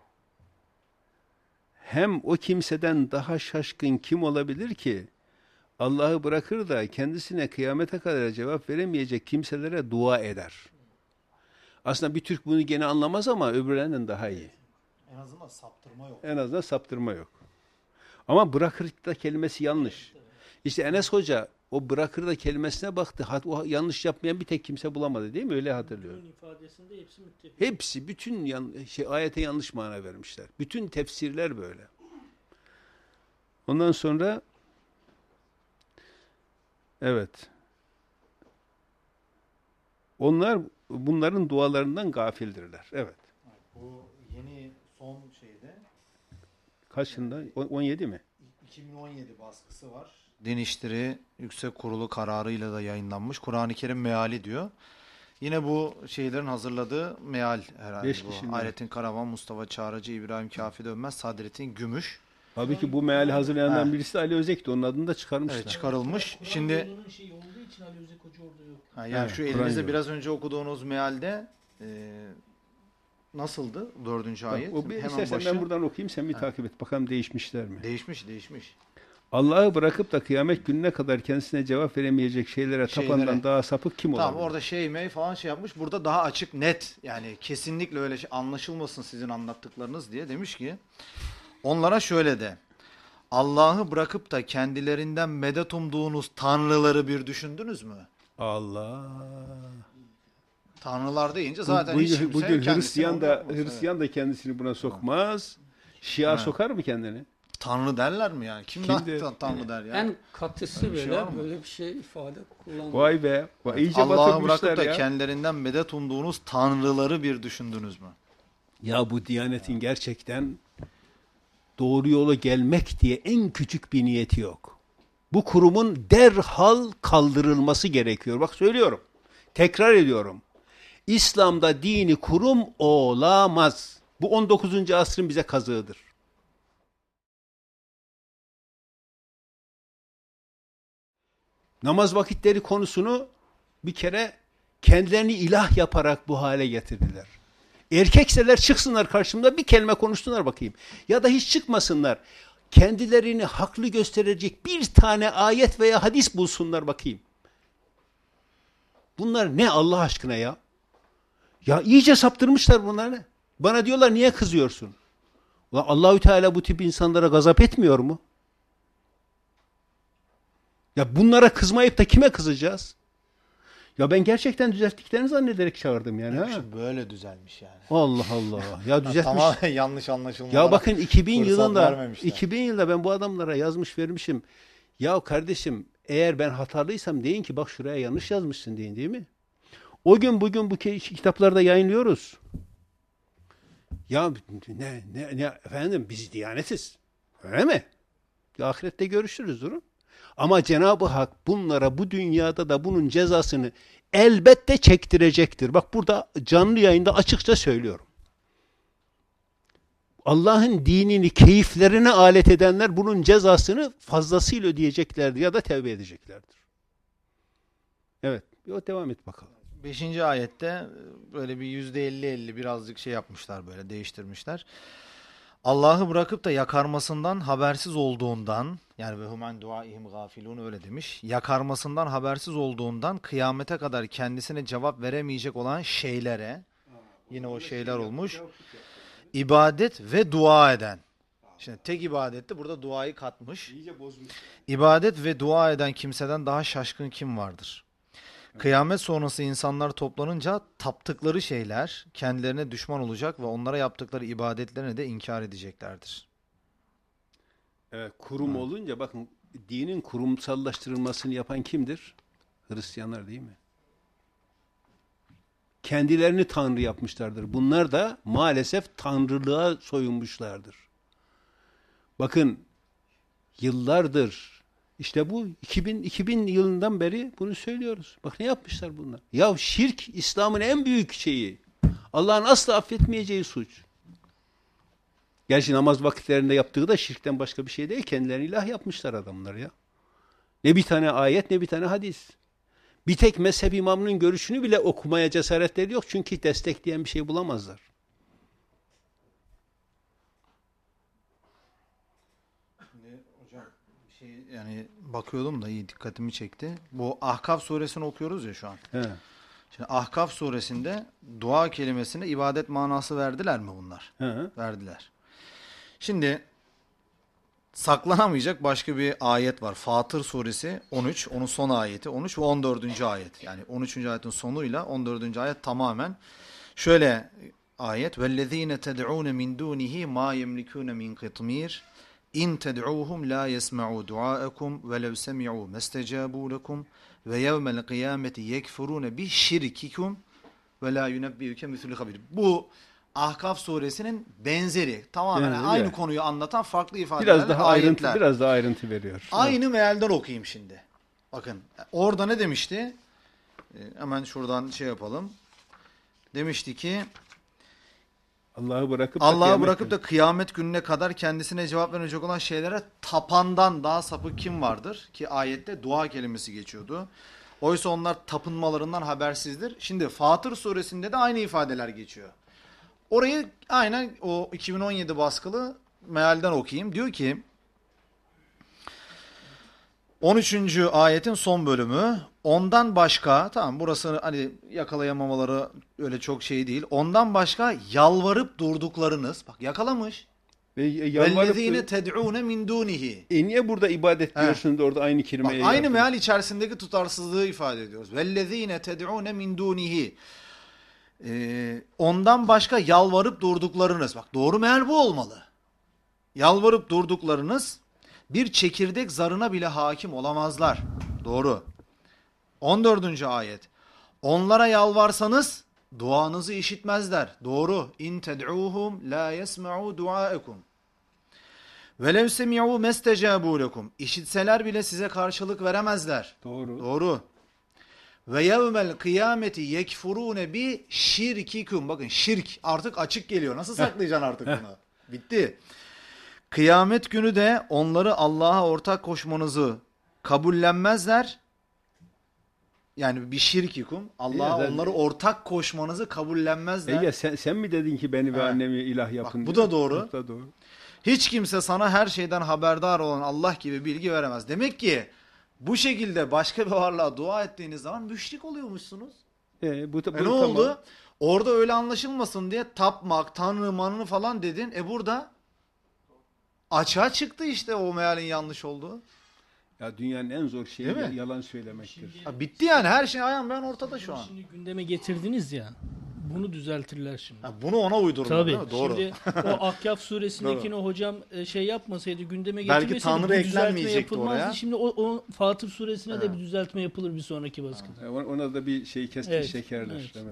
A: Hem o kimseden daha şaşkın kim olabilir ki Allah'ı bırakır da kendisine kıyamete kadar cevap veremeyecek kimselere dua eder. Aslında bir Türk bunu gene anlamaz ama öbürlerinden daha iyi.
B: En azından saptırma yok.
A: En azından saptırma yok. Ama bırakır da kelimesi yanlış. İşte Enes Hoca o bırakır da kelimesine baktı. O yanlış yapmayan bir tek kimse bulamadı değil mi? Öyle hatırlıyorum.
C: Bütün ifadesinde hepsi müttefik.
A: Hepsi bütün ayete yanlış mana vermişler. Bütün tefsirler böyle. Ondan sonra evet. Onlar bunların dualarından gafildirler. Evet.
B: Bu yeni son şeyde
A: Kaçında? 17 mi?
B: 2017 baskısı var. Din İşleri Yüksek Kurulu kararıyla da yayınlanmış. Kur'an-ı Kerim meali diyor. Yine bu şeylerin hazırladığı meal herhalde
A: 5
B: bu.
A: kişinin.
B: Hayrettin Karaman, Mustafa Çağrıcı, İbrahim Kafi Dönmez, Sadrettin Gümüş.
A: Tabii ki bu meali hazırlayanlardan birisi de Ali Özek'ti. Onun adını da çıkarmışlar.
B: Evet, çıkarılmış. Şimdi
C: Kur'an şeyi olduğu için Ali Özek Hoca orada yok.
B: yani
A: Evet,
B: şu
A: Kur'an
B: elinizde
A: yolu.
B: biraz önce okuduğunuz mealde nasıldı? 4. ayet.
A: İstersen ben buradan okuyayım, sen bir takip et. Bakalım değişmişler mi?
B: Değişmiş.
A: Allah'ı bırakıp da kıyamet gününe kadar kendisine cevap veremeyecek şeylere tapandan daha sapık kim olabilir?
B: Tamam, orada falan yapmış. Burada daha açık, net, yani kesinlikle öyle anlaşılmasın sizin anlattıklarınız diye demiş ki onlara şöyle de: Allah'ı bırakıp da kendilerinden medet umduğunuz tanrıları bir düşündünüz mü?
A: Allah.
B: Tanrılar deyince zaten hiç kimse
A: bugün
B: kendisini ona yapmaz.
A: Hristiyan da kendisini buna sokmaz. Şia
B: Evet.
A: sokar mı kendini?
B: Tanrı derler mi yani? Kim Tanrı der ya?
D: En katısı
B: Öyle bir şey
D: bile
B: var mı?
D: böyle bir şey ifade kullanıyor.
A: Vay be. İyice
B: Allah'ı
A: batırmışlar
B: bırakıp da
A: ya.
B: kendilerinden medet umduğunuz tanrıları bir düşündünüz mü?
A: Ya bu Diyanet'in gerçekten doğru yola gelmek diye en küçük bir niyeti yok. Bu kurumun derhal kaldırılması gerekiyor. Bak söylüyorum. Tekrar ediyorum. İslam'da dini kurum olamaz. Bu 19. asrın bize kazığıdır. Namaz vakitleri konusunu bir kere kendilerini ilah yaparak bu hale getirdiler. Erkekseler çıksınlar karşımda bir kelime konuşsunlar bakayım. Ya da hiç çıkmasınlar. Kendilerini haklı gösterecek bir tane ayet veya hadis bulsunlar bakayım. Bunlar ne Allah aşkına ya? Ya iyice saptırmışlar bunları. Bana diyorlar niye kızıyorsun? Ulan Allahü Teala bu tip insanlara gazap etmiyor mu? Ya bunlara kızmayıp da kime kızacağız? Ya ben gerçekten düzelttiklerini zannederek çağırdım yani. Ha?
B: Böyle düzelmiş yani.
A: Allah Allah. Ya düzeltmiş.
B: Tamamen yanlış anlaşılmalar.
A: Ya bakın 2000
B: fırsat
A: yılında
B: vermemişler.
A: 2000 yılda ben bu adamlara yazmış vermişim. Ya kardeşim eğer ben hatalıysam deyin ki bak şuraya yanlış yazmışsın deyin değil mi? O gün bugün bu kitaplarda yayınlıyoruz. Ya ne efendim biz Diyanetiz. Öyle mi? Ahirette görüşürüz durun. Ama Cenab-ı Hak bunlara bu dünyada da bunun cezasını elbette çektirecektir. Bak burada canlı yayında açıkça söylüyorum. Allah'ın dinini keyiflerine alet edenler bunun cezasını fazlasıyla ödeyeceklerdir ya da tevbe edeceklerdir. Evet, devam et bakalım.
B: 5. ayette böyle bir %50-50 birazcık şey yapmışlar, böyle değiştirmişler. Allah'ı bırakıp da yakarmasından habersiz olduğundan, yani ve humen duaihim gafilun öyle demiş. Yakarmasından habersiz olduğundan kıyamete kadar kendisine cevap veremeyecek olan şeylere, yine o şeyler olmuş, ibadet ve dua eden. Şimdi tek ibadette burada duayı katmış. İbadet ve dua eden kimseden daha şaşkın kim vardır? Kıyamet sonrası insanlar toplanınca taptıkları şeyler kendilerine düşman olacak ve onlara yaptıkları ibadetlerini de inkar edeceklerdir.
A: Evet, kurum olunca bakın dinin kurumsallaştırılmasını yapan kimdir? Hristiyanlar değil mi? Kendilerini tanrı yapmışlardır. Bunlar da maalesef tanrılığa soyunmuşlardır. Bakın yıllardır işte bu 2000 yılından beri bunu söylüyoruz. Bak ne yapmışlar bunlar. Ya şirk İslam'ın en büyük şeyi. Allah'ın asla affetmeyeceği suç. Gerçi namaz vakitlerinde yaptığı da şirkten başka bir şey değil. Kendilerini ilah yapmışlar adamlar ya. Ne bir tane ayet ne bir tane hadis. Bir tek mezhep imamının görüşünü bile okumaya cesaretleri yok. Çünkü destekleyen bir şey bulamazlar.
B: Şimdi hocam bir Yani bakıyordum da iyi dikkatimi çekti. Bu Ahkaf suresini okuyoruz ya şu an.
A: He.
B: Şimdi Ahkaf suresinde dua kelimesine ibadet manası verdiler mi bunlar?
A: He.
B: Verdiler. Şimdi saklanamayacak başka bir ayet var. Fatır suresi 13, onun son ayeti 13 ve 14. ayet. Yani 13. ayetin sonuyla 14. ayet tamamen şöyle ayet. وَالَّذ۪ينَ تَدْعُونَ مِنْ دُونِهِ مَا يَمْلِكُونَ مِنْ قِطْمِيرٍ İn ted'uuhum la yesma'u duaekum ve lev semi'u mestecabu lekum ve yevmel kıyameti yekfurune bi şirkikum ve la yunebbiuke mislu habir. Bu Ahkaf suresinin benzeri. Tamamen
A: Yani,
B: aynı
A: evet.
B: konuyu anlatan farklı ifadelerle ayetler.
A: Biraz daha ayrıntı veriyor.
B: Aynı mealden okuyayım şimdi. Bakın orada ne demişti? Hemen şuradan şey yapalım. Demişti ki
A: Allah'ı
B: bırakıp da kıyamet gününe kadar kendisine cevap verecek olan şeylere tapandan daha sapık kim vardır? Ki ayette dua kelimesi geçiyordu. Oysa onlar tapınmalarından habersizdir. Şimdi Fatır suresinde de aynı ifadeler geçiyor. Orayı aynen o 2017 baskılı mealden okuyayım. Diyor ki 13. ayetin son bölümü, ondan başka, tamam burası hani yakalayamamaları öyle çok şey değil. Ondan başka yalvarıp durduklarınız, bak yakalamış. وَالَّذ۪ينَ تَدْعُونَ مِنْ دُونِهِ
A: Niye burada ibadet diyorsun da orada aynı kelimeyi
B: Bak, aynı meal içerisindeki tutarsızlığı ifade ediyoruz. وَالَّذ۪ينَ تَدْعُونَ مِنْ دُونِهِ Ondan başka yalvarıp durduklarınız, bak doğru meal bu olmalı. Yalvarıp durduklarınız bir çekirdek zarına bile hakim olamazlar. Doğru. 14. ayet. Onlara yalvarsanız duanızı işitmezler. Doğru. İn ted'uhum la yesma'u duaekum. Ve lev semi'u mestecabu lekum. İşitseler bile size karşılık veremezler.
A: Doğru.
B: Doğru. Ve yevmel kıyameti yekfurune bi şirkikum. Bakın şirk artık açık geliyor. Nasıl saklayacaksın artık bunu? Bitti. Kıyamet günü de onları Allah'a ortak koşmanızı kabullenmezler. Yani bir şirkikum. Allah'a onları ortak koşmanızı kabullenmezler.
A: Ege sen mi dedin ki beni ve annemi ilah yapın?
B: Bak, bu da doğru.
A: Bu da doğru.
B: Hiç kimse sana her şeyden haberdar olan Allah gibi bilgi veremez. Demek ki bu şekilde başka bir varlığa dua ettiğiniz zaman müşrik oluyormuşsunuz.
A: Bu
B: ne oldu? Orada öyle anlaşılmasın diye tapmak, tanrı, manını falan dedin. Burada açığa çıktı işte o mealin yanlış olduğu.
A: Ya dünyanın en zor şeyi yalan söylemektir.
B: Bitti yani, her şey ayan ben ortada şu an.
C: Şimdi gündeme getirdiniz ya. Bunu düzeltirler şimdi.
B: Bunu ona uydururlar değil mi? Doğru.
C: Şimdi o Ahkaf suresindekini hocam şey yapmasaydı, gündeme
B: belki
C: getirmeseydi
B: Tanrı
C: bu düzeltme
B: eklenmeyecekti
C: yapılmazdı.
B: oraya.
C: Şimdi o Fatır suresine de bir düzeltme yapılır bir sonraki baskıda.
A: Ona da bir şey şekerler. Evet.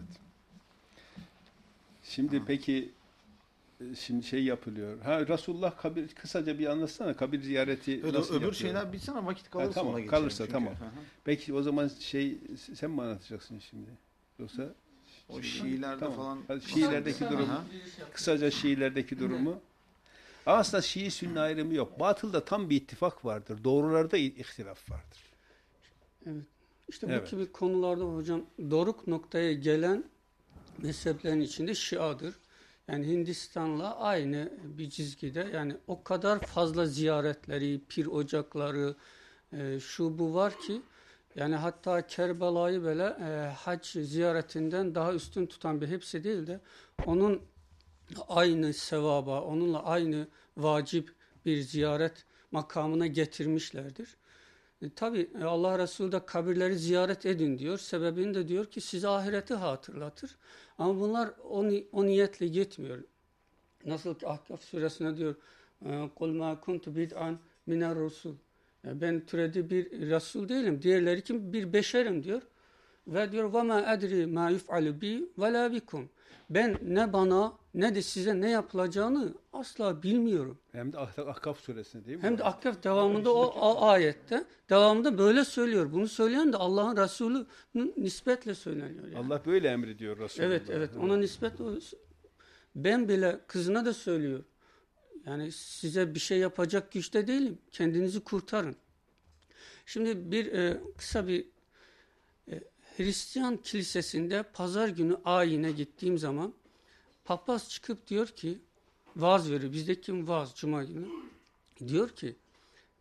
A: Şimdi peki şey yapılıyor. Resulullah kabir, kısaca bir anlatsana kabir ziyareti nasıl yapıyor?
B: Öbür şeyler bitsene, vakit kalırsa
A: tamam,
B: ona geçelim.
A: kalırsa tamam. Peki o zaman sen mi anlatacaksın şimdi? Yoksa
B: o Şiilerde
A: tamam.
B: falan.
A: Şiilerdeki durumu. Kısaca Şiilerdeki durumu. Aslında Şii Sünni ayrımı yok. Batılda tam bir ittifak vardır. Doğrularda ihtilaf vardır.
D: Evet. İşte bu gibi konularda hocam doruk noktaya gelen mezheplerin içinde Şia'dır. Yani Hindistan'la aynı bir çizgide, yani o kadar fazla ziyaretleri, pir ocakları, şu bu var ki yani hatta Kerbela'yı böyle hac ziyaretinden daha üstün tutan bir, hepsi değil de onun aynı sevaba, onunla aynı vacip bir ziyaret makamına getirmişlerdir. Tabi Allah Resulü de kabirleri ziyaret edin diyor. Sebebini de diyor ki size ahireti hatırlatır. Ama bunlar o niyetle gitmiyor. Nasıl ki Ahkaf suresine diyor قُلْ مَا كُنْتُ بِدْعًا مِنَ الرُّسُولِ ben türedi bir Resul değilim. Diğerleri kim? Bir beşerim diyor. Ve diyor وَمَا اَدْرِ مَا يُفْعَلُ بِي وَلَا بِكُمْ ben ne bana ne de size ne yapılacağını asla bilmiyorum.
A: Hem de Ahkaf suresinde değil mi?
B: Hem de Ahkaf devamında o ayette devamında böyle söylüyor. Bunu söyleyen de Allah'ın Resulü'nün nispetle söyleniyor. Yani.
A: Allah böyle emrediyor Resulullah.
B: Evet. Ona nispetle ben bile kızına da söylüyor. Yani size bir şey yapacak güçte değilim. Kendinizi kurtarın. Şimdi kısa bir Hristiyan kilisesinde pazar günü ayine gittiğim zaman papaz çıkıp diyor ki, vaaz veriyor. Bizdeki vaaz cuma günü. Diyor ki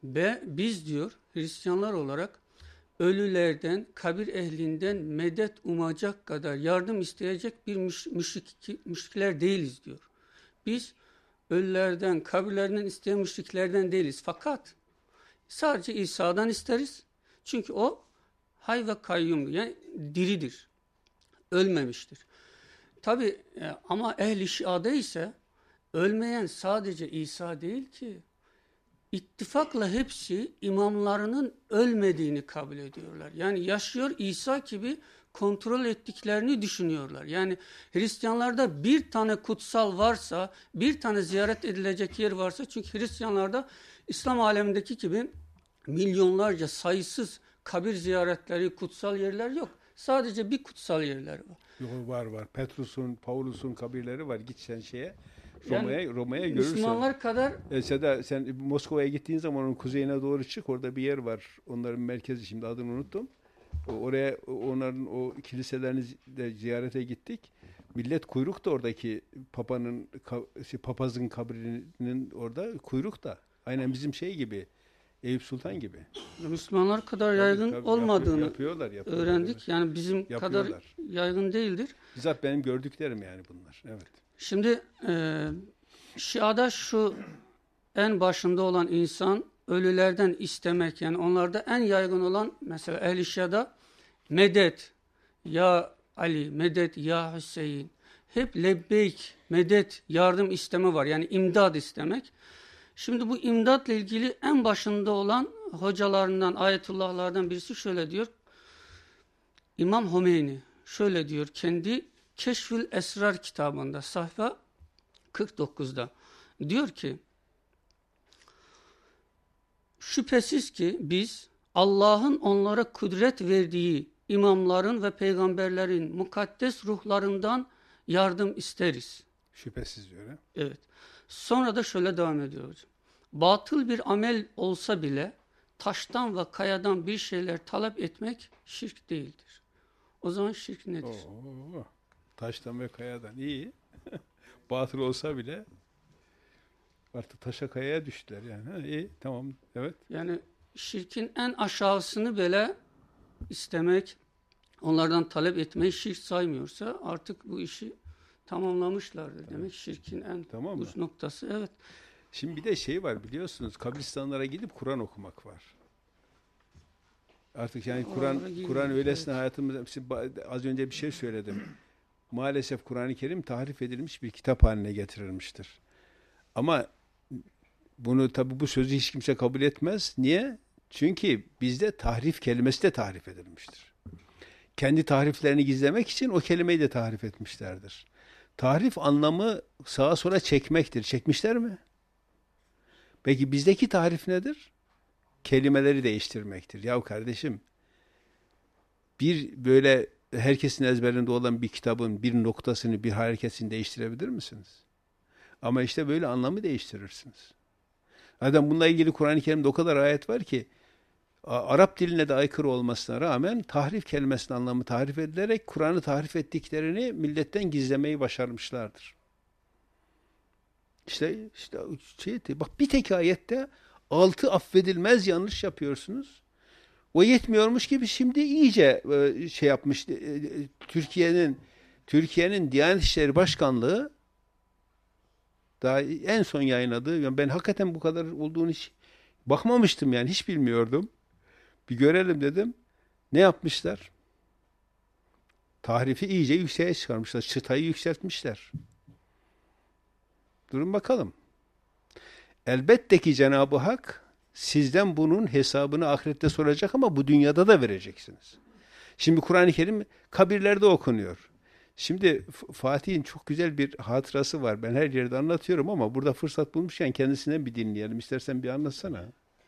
D: Ve biz diyor Hristiyanlar olarak ölülerden, kabir ehlinden medet umacak kadar yardım isteyecek bir müşrikler değiliz diyor. Biz ölülerden, kabirlerden isteyen müşriklerden değiliz. Fakat sadece İsa'dan isteriz. Çünkü o hay ve kayyumdur. Yani diridir. Ölmemiştir. Tabi ama ehl-i şiada ise ölmeyen sadece İsa değil ki. İttifakla hepsi imamlarının ölmediğini kabul ediyorlar. Yani yaşıyor İsa gibi kontrol ettiklerini düşünüyorlar. Yani Hristiyanlarda bir tane kutsal varsa, bir tane ziyaret edilecek yer varsa, çünkü Hristiyanlarda İslam alemindeki gibi milyonlarca sayısız kabir ziyaretleri, kutsal yerler yok. Sadece bir kutsal yerler var.
A: Yok, var. Petrus'un, Paulus'un kabirleri var. Git sen şeye.
D: Yani
A: Roma'ya görürsün.
D: Müslümanlar kadar
A: Sen Moskova'ya gittiğin zaman onun kuzeyine doğru çık. Orada bir yer var. Onların merkezi, şimdi adını unuttum. Oraya onların o kiliselerini de ziyarete gittik. Millet kuyruk da oradaki papazın kabrinin orada kuyruk da. Aynen bizim şey gibi. Eyüp Sultan gibi.
D: Müslümanlar kadar yaygın olmadığını
A: yapıyorlar,
D: öğrendik.
A: Evet.
D: Yani bizim kadar yaygın değildir.
A: Bizzat benim gördüklerim yani bunlar. Evet.
D: Şimdi Şia'da şu en başında olan insan ölülerden istemek, yani onlarda en yaygın olan mesela Ehl-i Şia'da medet ya Ali, medet ya Hüseyin, hep lebbeyk, medet, yardım isteme var. Yani imdad istemek. Şimdi bu imdatla ilgili en başında olan hocalarından, ayetullahlardan birisi şöyle diyor. İmam Hümeyni şöyle diyor kendi Keşfül Esrar kitabında sayfa 49'da. Diyor ki şüphesiz ki biz Allah'ın onlara kudret verdiği imamların ve peygamberlerin mukaddes ruhlarından yardım isteriz.
A: Şüphesiz diyor. He?
D: Evet. Sonra da şöyle devam ediyor. Batıl bir amel olsa bile taştan ve kayadan bir şeyler talep etmek şirk değildir. O zaman şirk nedir?
A: Taştan ve kayadan iyi. Batıl olsa bile artık taşa kayaya düştüler yani. İyi, tamam, evet.
D: Yani şirkin en aşağısını bile istemek, onlardan talep etmeyi şirk saymıyorsa artık bu işi tamamlamışlardır. Demek şirkin en uç noktası. Evet.
A: Şimdi bir de şey var biliyorsunuz, kabristanlara gidip Kur'an okumak var. Artık yani Kur'an öylesine hayatımızda, az önce bir şey söyledim. Maalesef Kur'an-ı Kerim tahrif edilmiş bir kitap haline getirilmiştir. Ama bunu tabii bu sözü hiç kimse kabul etmez. Niye? Çünkü bizde tahrif kelimesi de tahrif edilmiştir. Kendi tahriflerini gizlemek için o kelimeyi de tahrif etmişlerdir. Tahrif anlamı sağa sola çekmektir. Çekmişler mi? Peki bizdeki tahrif nedir? Kelimeleri değiştirmektir. Yahu kardeşim, bir böyle herkesin ezberinde olan bir kitabın bir noktasını, bir hareketini değiştirebilir misiniz? Ama işte böyle anlamı değiştirirsiniz. Zaten bununla ilgili Kur'an-ı Kerim'de o kadar ayet var ki Arap diline de aykırı olmasına rağmen tahrif kelimesinin anlamı tahrif edilerek Kur'an'ı tahrif ettiklerini milletten gizlemeyi başarmışlardır. İşte bak bir tek ayette 6 affedilmez yanlış yapıyorsunuz. O yetmiyormuş gibi şimdi iyice şey yapmış. Türkiye'nin Diyanet İşleri Başkanlığı daha en son yayınladığı, yani ben hakikaten bu kadar olduğunu hiç bakmamıştım, yani hiç bilmiyordum. Bir görelim dedim. Ne yapmışlar? Tahrifi iyice yükseğe çıkarmışlar. Çıtayı yükseltmişler. Durun bakalım. Elbette ki Cenab-ı Hak sizden bunun hesabını ahirette soracak ama bu dünyada da vereceksiniz. Şimdi Kur'an-ı Kerim kabirlerde okunuyor. Şimdi Fatih'in çok güzel bir hatırası var. Ben her yerde anlatıyorum ama burada fırsat bulmuşken kendisinden bir dinleyelim. İstersen bir anlatsana.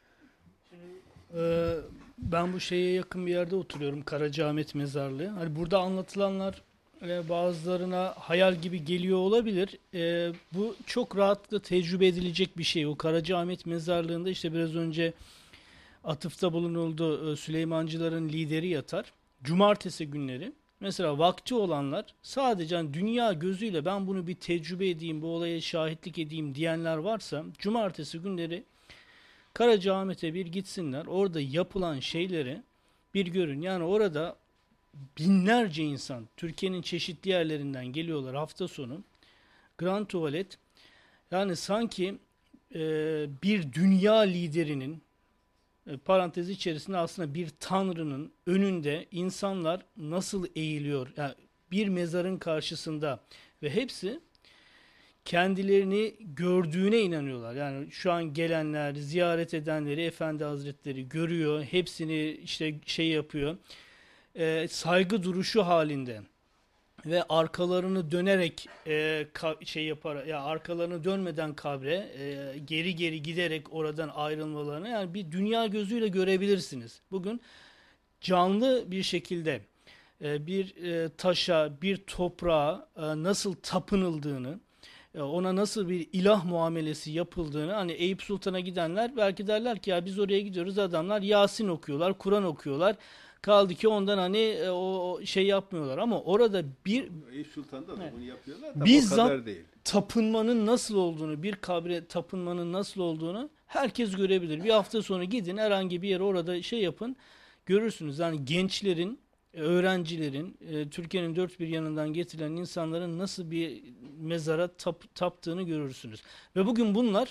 C: Ben bu şeye yakın bir yerde oturuyorum. Karacaahmet Mezarlığı. Hani burada anlatılanlar bazılarına hayal gibi geliyor olabilir. Bu çok rahatlıkla tecrübe edilecek bir şey. O Karacaahmet Mezarlığı'nda işte biraz önce atıfta bulunuldu. Süleymancıların lideri yatar. Cumartesi günleri. Mesela vakti olanlar sadece hani dünya gözüyle ben bunu bir tecrübe edeyim, bu olaya şahitlik edeyim diyenler varsa cumartesi günleri Karacaahmet'e bir gitsinler. Orada yapılan şeyleri bir görün. Yani orada binlerce insan Türkiye'nin çeşitli yerlerinden geliyorlar hafta sonu. Grand Tuvalet, yani sanki bir dünya liderinin, parantez içerisinde aslında bir tanrının önünde insanlar nasıl eğiliyor, yani bir mezarın karşısında ve hepsi kendilerini gördüğüne inanıyorlar. Yani şu an gelenler, ziyaret edenleri Efendi Hazretleri görüyor, hepsini işte şey yapıyor, saygı duruşu halinde ve arkalarını dönerek şey yapar, ya arkalarını dönmeden kabre geri geri giderek oradan ayrılmalarını, yani bir dünya gözüyle görebilirsiniz. Bugün canlı bir şekilde bir taşa, bir toprağa nasıl tapınıldığını, ona nasıl bir ilah muamelesi yapıldığını, hani Eyüp Sultan'a gidenler belki derler ki ya biz oraya gidiyoruz, adamlar Yasin okuyorlar, Kur'an okuyorlar. Kaldı ki ondan hani o şey yapmıyorlar, ama orada bir
A: Eyüp Sultan'da da bunu yapıyorlar da
C: bizzat
A: o kadar değil.
C: tapınmanın nasıl olduğunu, bir kabre tapınmanın nasıl olduğunu herkes görebilir. Bir hafta sonra gidin herhangi bir yere, orada şey yapın, görürsünüz. Yani gençlerin, öğrencilerin, Türkiye'nin dört bir yanından getirilen insanların nasıl bir mezara taptığını görürsünüz. Ve bugün bunlar,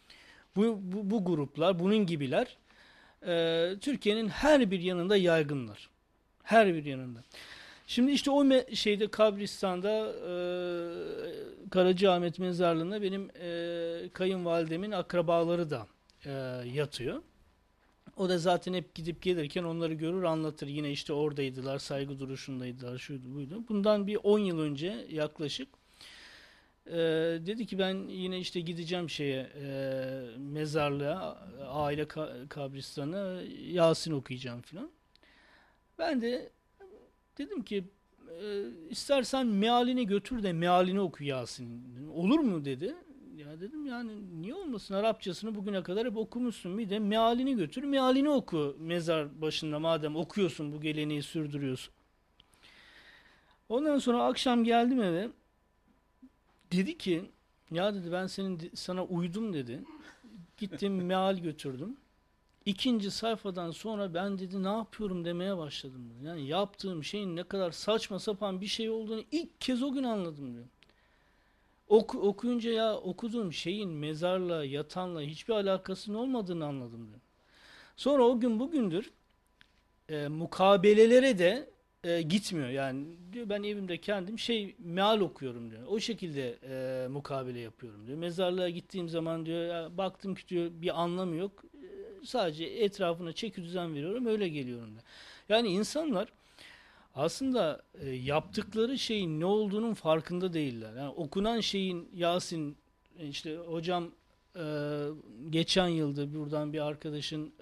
C: bu gruplar, bunun gibiler Türkiye'nin her bir yanında yaygınlar. Her bir yanında. Şimdi işte o şeyde kabristanda Karacaahmet mezarlığında benim kayınvalidemin akrabaları da yatıyor. O da zaten hep gidip gelirken onları görür, anlatır. Yine işte oradaydılar, saygı duruşundaydılar, şuydu buydu. Bundan bir 10 yıl önce yaklaşık dedi ki ben yine işte gideceğim mezarlığa, aile kabristanına, Yasin okuyacağım filan. Ben de dedim ki istersen mealini götür de mealini oku Yasin. Olur mu dedi. Ya dedim yani niye olmasın, Arapçasını bugüne kadar hep okumuşsun, bir de mealini götür, mealini oku mezar başında, madem okuyorsun, bu geleneği sürdürüyorsun. Ondan sonra akşam geldim eve. Dedi ki ya dedi ben sana uydum dedi. Gittim meal götürdüm. İkinci sayfadan sonra ben dedi ne yapıyorum demeye başladım. Yani yaptığım şeyin ne kadar saçma sapan bir şey olduğunu ilk kez o gün anladım diyor. Okuyunca ya okuduğum şeyin mezarla, yatanla hiçbir alakasının olmadığını anladım diyor. Sonra o gün bugündür mukabelelere de gitmiyor. Yani diyor ben evimde kendim meal okuyorum diyor. O şekilde mukabele yapıyorum diyor. Mezarlığa gittiğim zaman diyor ya, baktım ki diyor bir anlamı yok. Sadece etrafına çeki düzen veriyorum, öyle geliyorum diyor. Yani insanlar aslında yaptıkları şeyin ne olduğunun farkında değiller. Yani okunan şeyin Yasin, işte hocam geçen yılda buradan bir arkadaşın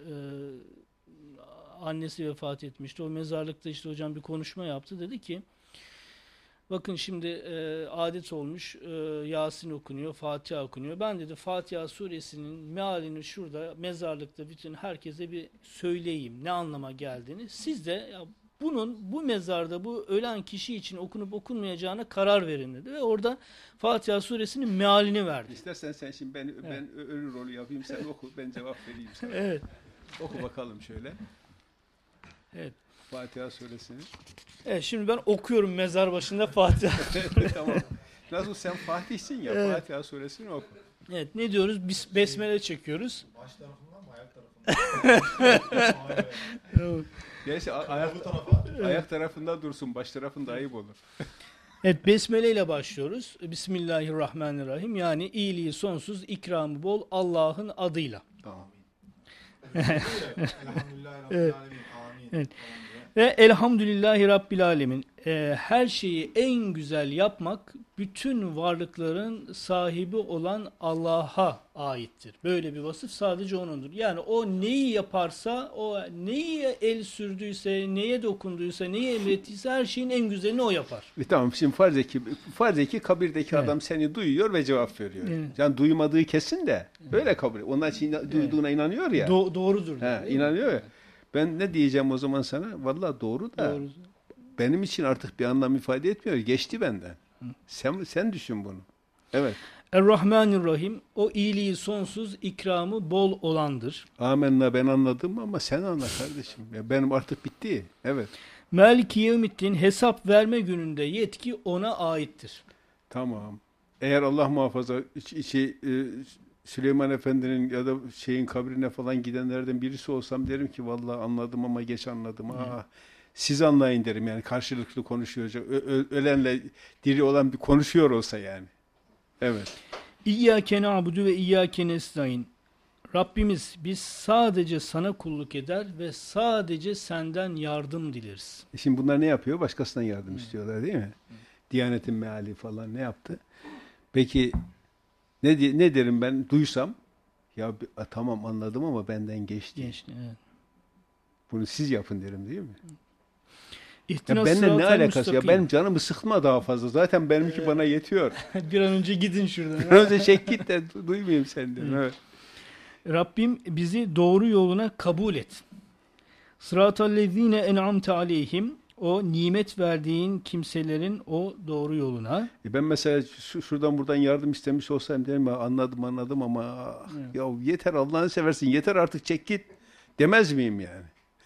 C: annesi vefat etmişti. O mezarlıkta işte hocam bir konuşma yaptı. Dedi ki bakın şimdi adet olmuş Yasin okunuyor, Fatiha okunuyor. Ben dedi Fatiha suresinin mealini şurada mezarlıkta bütün herkese bir söyleyeyim ne anlama geldiğini. Siz de ya bu mezarda bu ölen kişi için okunup okunmayacağına karar verin dedi. Ve orada Fatiha suresinin mealini verdi.
A: İstersen sen şimdi ben ölü rolü yapayım, sen oku, ben cevap vereyim sana.
C: Evet.
A: Oku bakalım şöyle.
C: Evet.
A: Fatiha suresini.
C: Evet, şimdi ben okuyorum mezar başında Fatiha.
A: Tamam. Nasıl sen Fatih'sin ya, evet. Fatiha suresini oku.
C: Evet, ne diyoruz? Biz besmele çekiyoruz.
B: Baş tarafından mı, ayak tarafından?
A: Gerçi ayak tarafında dursun, baş tarafında ayıp olur.
C: Evet, besmele ile başlıyoruz. Bismillahirrahmanirrahim. Yani iyiliği sonsuz, ikramı bol Allah'ın adıyla.
A: Tamam.
B: Elhamdülillahi Rabbil Alemin. Amin.
C: Evet. Ve elhamdülillahi Rabbil Alemin. Her şeyi en güzel yapmak bütün varlıkların sahibi olan Allah'a aittir. Böyle bir vasıf sadece O'nundur. Yani O neyi yaparsa, O neyi el sürdüyse, neye dokunduysa, neyi emrettiyse her şeyin en güzelini O yapar.
A: Tamam, şimdi farz et ki kabirdeki adam seni duyuyor ve cevap veriyor.
C: Evet.
A: Yani duymadığı kesin de öyle kabul. Onlar için duyduğuna inanıyor ya.
C: Doğrudur.
A: İnanıyor ya. Ben ne diyeceğim o zaman sana? Vallahi doğru da
C: Doğru.
A: benim için artık bir anlam ifade etmiyor. Geçti benden. Sen düşün bunu. Evet.
C: Er-Rahmanir-Rahim. O iyiliği sonsuz, ikramı bol olandır.
A: Amenna, ben anladım ama sen anla kardeşim. Ya benim artık bitti. Evet.
C: Maliki Yevmiddin, hesap verme gününde yetki ona aittir.
A: Tamam. Eğer Allah muhafaza Süleyman Efendi'nin ya da şeyin kabrine falan gidenlerden birisi olsam derim ki vallahi anladım ama geç anladım. Siz anlayın derim yani, karşılıklı konuşuyor. Ölenle diri olan bir konuşuyor olsa yani. Evet.
C: İyyâke na'budu ve iyyâke nestaîn. Rabbimiz, biz sadece sana kulluk eder ve sadece senden yardım dileriz.
A: Şimdi bunlar ne yapıyor? Başkasından yardım istiyorlar değil mi? Diyanetin meali falan ne yaptı? Peki ne derim ben duysam? Ya tamam anladım ama benden geçti.
C: Geçti, evet.
A: Bunu siz yapın derim değil mi?
C: İhtinas
A: benimle ne
C: sıratal
A: alakası ya?
C: müstakim.
A: Benim canımı sıkma daha fazla. Zaten benimki bana yetiyor.
C: Bir an önce gidin şuradan.
A: Bir an önce çek git de duymayayım senden. Evet.
C: Rabbim bizi doğru yoluna kabul et. Sıratallezine en'amte aleyhim, o nimet verdiğin kimselerin o doğru yoluna.
A: Ben mesela şuradan buradan yardım istemiş olsam derim ya, anladım ama
C: Evet.
A: ya yeter Allah'ını seversin, yeter artık çek git demez miyim yani?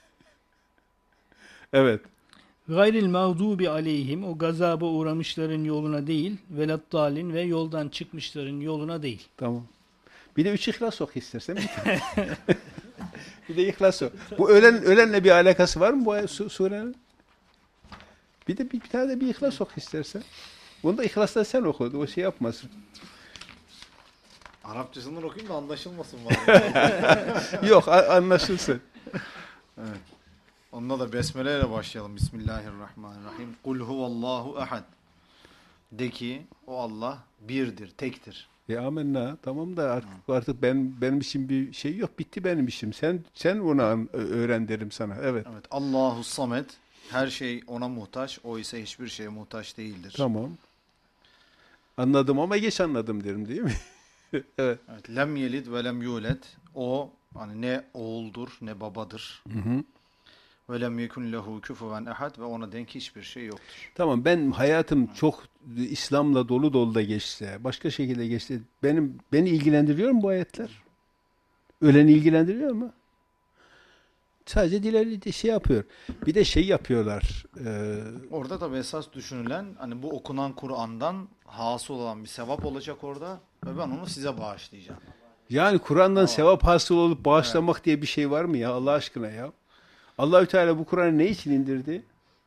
A: Evet.
C: Gayril mağdubi aleyhim, o gazaba uğramışların yoluna değil, veladdalin ve yoldan çıkmışların yoluna değil.
A: Tamam. Bir de 3 İhlas oku istersen. Bir de İhlas oku. Bu ölenle bir alakası var mı bu surenin? Bir tane de bir İhlas oku istersen. Bunu da İhlas'ta sen oku. O şey yapmasın.
B: Arapçasından okuyayım da anlaşılmasın bari.
A: Yok anlaşılsın.
B: Evet. Onunla da besmele ile başlayalım. Bismillahirrahmanirrahim. Kul huvallahu ehad. De ki o Allah birdir, tektir.
A: Amenna. Tamam da artık benim için bir şey yok. Bitti benim işim. Sen onu öğren derim sana. Evet.
B: Evet. Allahu samet. Her şey ona muhtaç. O ise hiçbir şeye muhtaç değildir.
A: Tamam. Anladım ama geç anladım derim değil mi? Evet.
B: Evet. Lem yelid ve lem yulet. O hani ne oğuldur ne babadır.
A: Hı.
B: Ve lem yekun lehu küfuven ehad ve ona denk hiçbir şey yoktur.
A: Tamam, ben hayatım çok İslam'la dolu da geçse, başka şekilde geçse beni ilgilendiriyor mu bu ayetler? Öleni ilgilendiriyor mu? Sadece dileri şey yapıyor. Bir de şey yapıyorlar.
B: Orada tabi esas düşünülen hani bu okunan Kur'an'dan hasıl olan bir sevap olacak orada ve ben onu size bağışlayacağım.
A: Yani Kur'an'dan sevap hasıl olup bağışlamak diye bir şey var mı ya Allah aşkına ya? Allahü Teala bu Kur'an'ı ne için indirdi?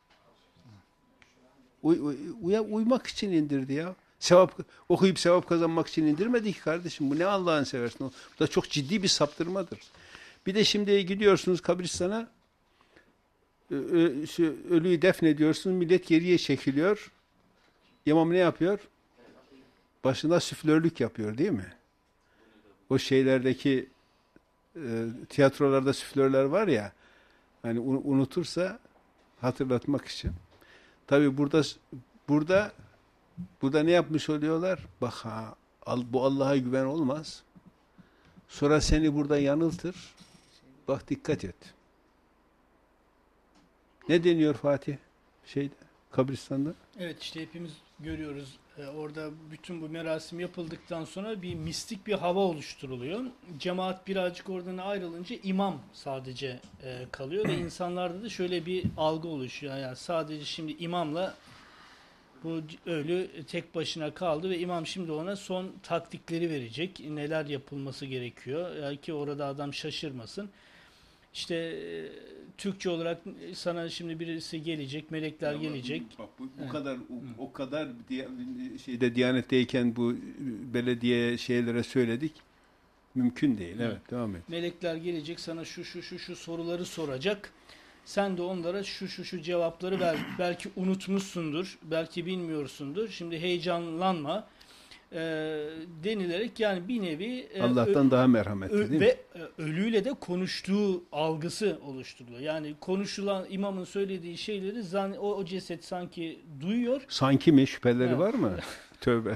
A: Uymak için indirdi ya. Okuyup sevap kazanmak için indirmedi ki kardeşim. Bu ne Allah'ını seversin? Bu da çok ciddi bir saptırmadır. Bir de şimdi gidiyorsunuz kabristana, ölüyü defnediyorsunuz, millet geriye çekiliyor. İmam ne yapıyor? Başında süflörlük yapıyor değil mi? O şeylerdeki tiyatrolarda süflörler var ya, hani unutursa hatırlatmak için. Tabii burada ne yapmış oluyorlar? Bak bu Allah'a güven olmaz. Sonra seni burada yanıltır. Bak dikkat et. Ne deniyor Fatih? Kabristan'da?
C: Evet, işte hepimiz görüyoruz. Orada bütün bu merasim yapıldıktan sonra bir mistik bir hava oluşturuluyor. Cemaat birazcık oradan ayrılınca imam sadece kalıyor ve insanlarda da şöyle bir algı oluşuyor. Yani sadece şimdi imamla bu ölü tek başına kaldı ve imam şimdi ona son taktikleri verecek. Neler yapılması gerekiyor. Yani ki orada adam şaşırmasın. İşte Türkçe olarak sana şimdi birisi gelecek, melekler gelecek.
A: Bak, o kadar Diyanet'teyken bu belediye şeylere söyledik. Mümkün değil. Evet, devam et.
C: Melekler gelecek, sana şu soruları soracak. Sen de onlara şu cevapları ver. Belki unutmuşsundur, belki bilmiyorsundur. Şimdi heyecanlanma. Denilerek yani bir nevi
A: Allah'tan daha merhametli değil mi?
C: Ve ölüyle de konuştuğu algısı oluşturuluyor. Yani konuşulan imamın söylediği şeyleri o ceset sanki duyuyor.
A: Sanki mi? Şüpheleri
C: Evet.
A: var mı? Tövbe.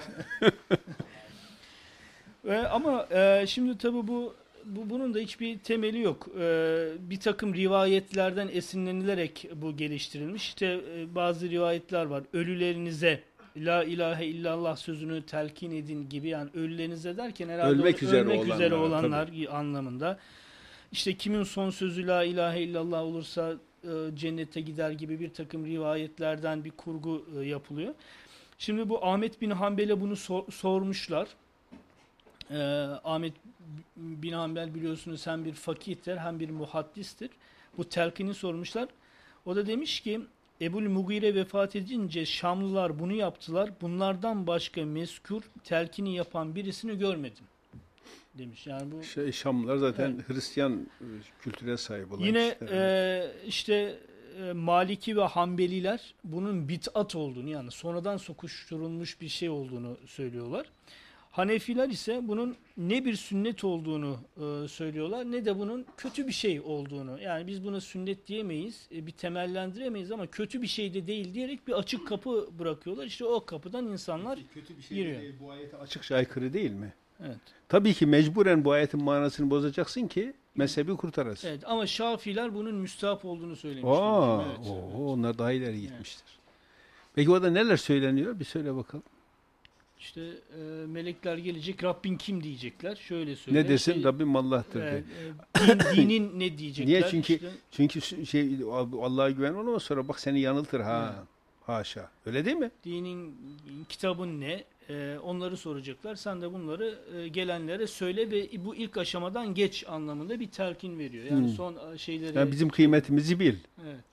C: Ama şimdi tabii bunun da hiçbir temeli yok. Bir takım rivayetlerden esinlenilerek bu geliştirilmiş. İşte bazı rivayetler var. Ölülerinize La ilahe illallah sözünü telkin edin gibi, yani ölülerinize derken herhalde
A: Ölmek üzere
C: olanlar anlamında. İşte kimin son sözü la ilahe illallah olursa cennete gider gibi bir takım rivayetlerden bir kurgu yapılıyor. Şimdi bu Ahmet bin Hanbel'e bunu sormuşlar. Ahmet bin Hanbel biliyorsunuz hem bir fakihtir hem bir muhaddistir. Bu telkini sormuşlar. O da demiş ki Ebul Mugire vefat edince Şamlılar bunu yaptılar. Bunlardan başka mezkur telkini yapan birisini görmedim demiş. Yani bu
A: Şamlılar zaten Hristiyan kültüre sahip olan
C: yine işte Maliki ve Hanbeliler bunun bid'at olduğunu, yani sonradan sokuşturulmuş bir şey olduğunu söylüyorlar. Hanefiler ise bunun ne bir sünnet olduğunu söylüyorlar, ne de bunun kötü bir şey olduğunu. Yani biz buna sünnet diyemeyiz, bir temellendiremeyiz ama kötü bir şey de değil diyerek bir açık kapı bırakıyorlar. İşte o kapıdan insanlar
A: kötü bir şey
C: giriyor.
A: değil. Bu ayete açıkça aykırı değil mi?
C: Evet.
A: Tabii ki mecburen bu ayetin manasını bozacaksın ki mezhebi kurtarasın.
C: Evet, ama Şafiiler bunun müstahap olduğunu söylemişler.
A: Onlar daha ileri gitmiştir. Peki orada neler söyleniyor? Bir söyle bakalım.
C: İşte melekler gelecek, Rabbin kim diyecekler. Şöyle söyle.
A: Ne desin? Rabbim Allah'tır.
C: Dinin ne diyecekler?
A: Niye? Çünkü Allah'a güven olmaz, sonra bak seni yanıltır ha. Haşa. Öyle değil mi?
C: Dinin, kitabın ne? Onları soracaklar. Sen de bunları gelenlere söyle ve bu ilk aşamadan geç anlamında bir telkin veriyor. Yani son şeyleri...
A: Yani bizim kıymetimizi bil.
C: Evet.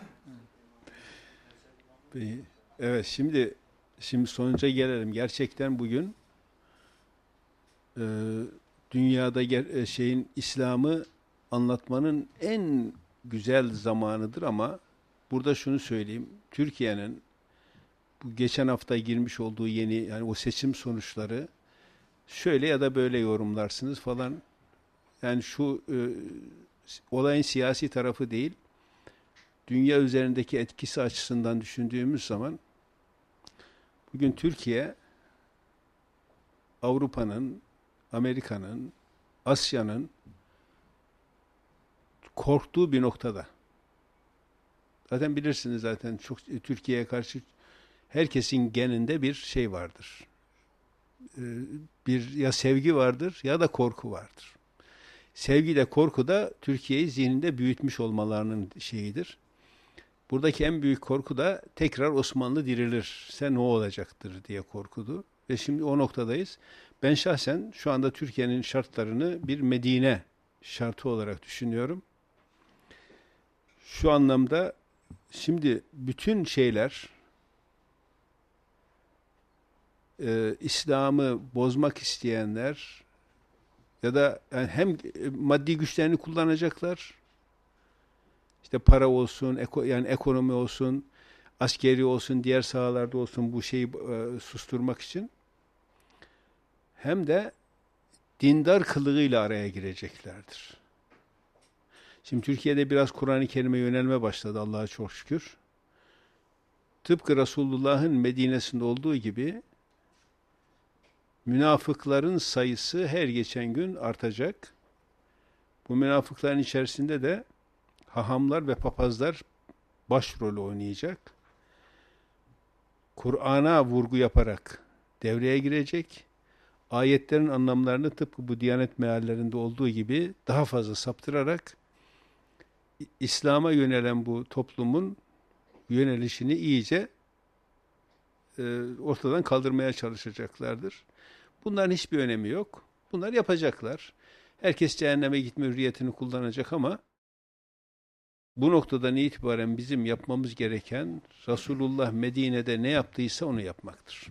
A: Evet, şimdi sonuca gelelim. Gerçekten bugün dünyada İslam'ı anlatmanın en güzel zamanıdır ama burada şunu söyleyeyim. Türkiye'nin bu geçen hafta girmiş olduğu yeni, yani o seçim sonuçları şöyle ya da böyle yorumlarsınız falan. Yani şu olayın siyasi tarafı değil, dünya üzerindeki etkisi açısından düşündüğümüz zaman bugün Türkiye Avrupa'nın, Amerika'nın, Asya'nın korktuğu bir noktada. Zaten bilirsiniz, zaten çok Türkiye'ye karşı herkesin geninde bir şey vardır. Bir ya sevgi vardır ya da korku vardır. Sevgi de korku da Türkiye'yi zihninde büyütmüş olmalarının şeyidir. Buradaki en büyük korku da tekrar Osmanlı dirilirse ne olacaktır diye korkudu. Ve şimdi o noktadayız. Ben şahsen şu anda Türkiye'nin şartlarını bir Medine şartı olarak düşünüyorum. Şu anlamda şimdi bütün şeyler İslam'ı bozmak isteyenler ya da yani hem maddi güçlerini kullanacaklar, işte para olsun, yani ekonomi olsun, askeri olsun, diğer sahalarda olsun bu şeyi susturmak için, hem de dindar kılığıyla araya gireceklerdir. Şimdi Türkiye'de biraz Kur'an-ı Kerim'e yönelme başladı Allah'a çok şükür. Tıpkı Resulullah'ın Medine'sinde olduğu gibi münafıkların sayısı her geçen gün artacak. Bu münafıkların içerisinde de hahamlar ve papazlar başrolü oynayacak. Kur'an'a vurgu yaparak devreye girecek. Ayetlerin anlamlarını tıpkı bu Diyanet meallerinde olduğu gibi daha fazla saptırarak İslam'a yönelen bu toplumun yönelişini iyice ortadan kaldırmaya çalışacaklardır. Bunların hiçbir önemi yok. Bunlar yapacaklar. Herkes cehenneme gitme hürriyetini kullanacak ama bu noktadan itibaren bizim yapmamız gereken Resulullah Medine'de ne yaptıysa onu yapmaktır.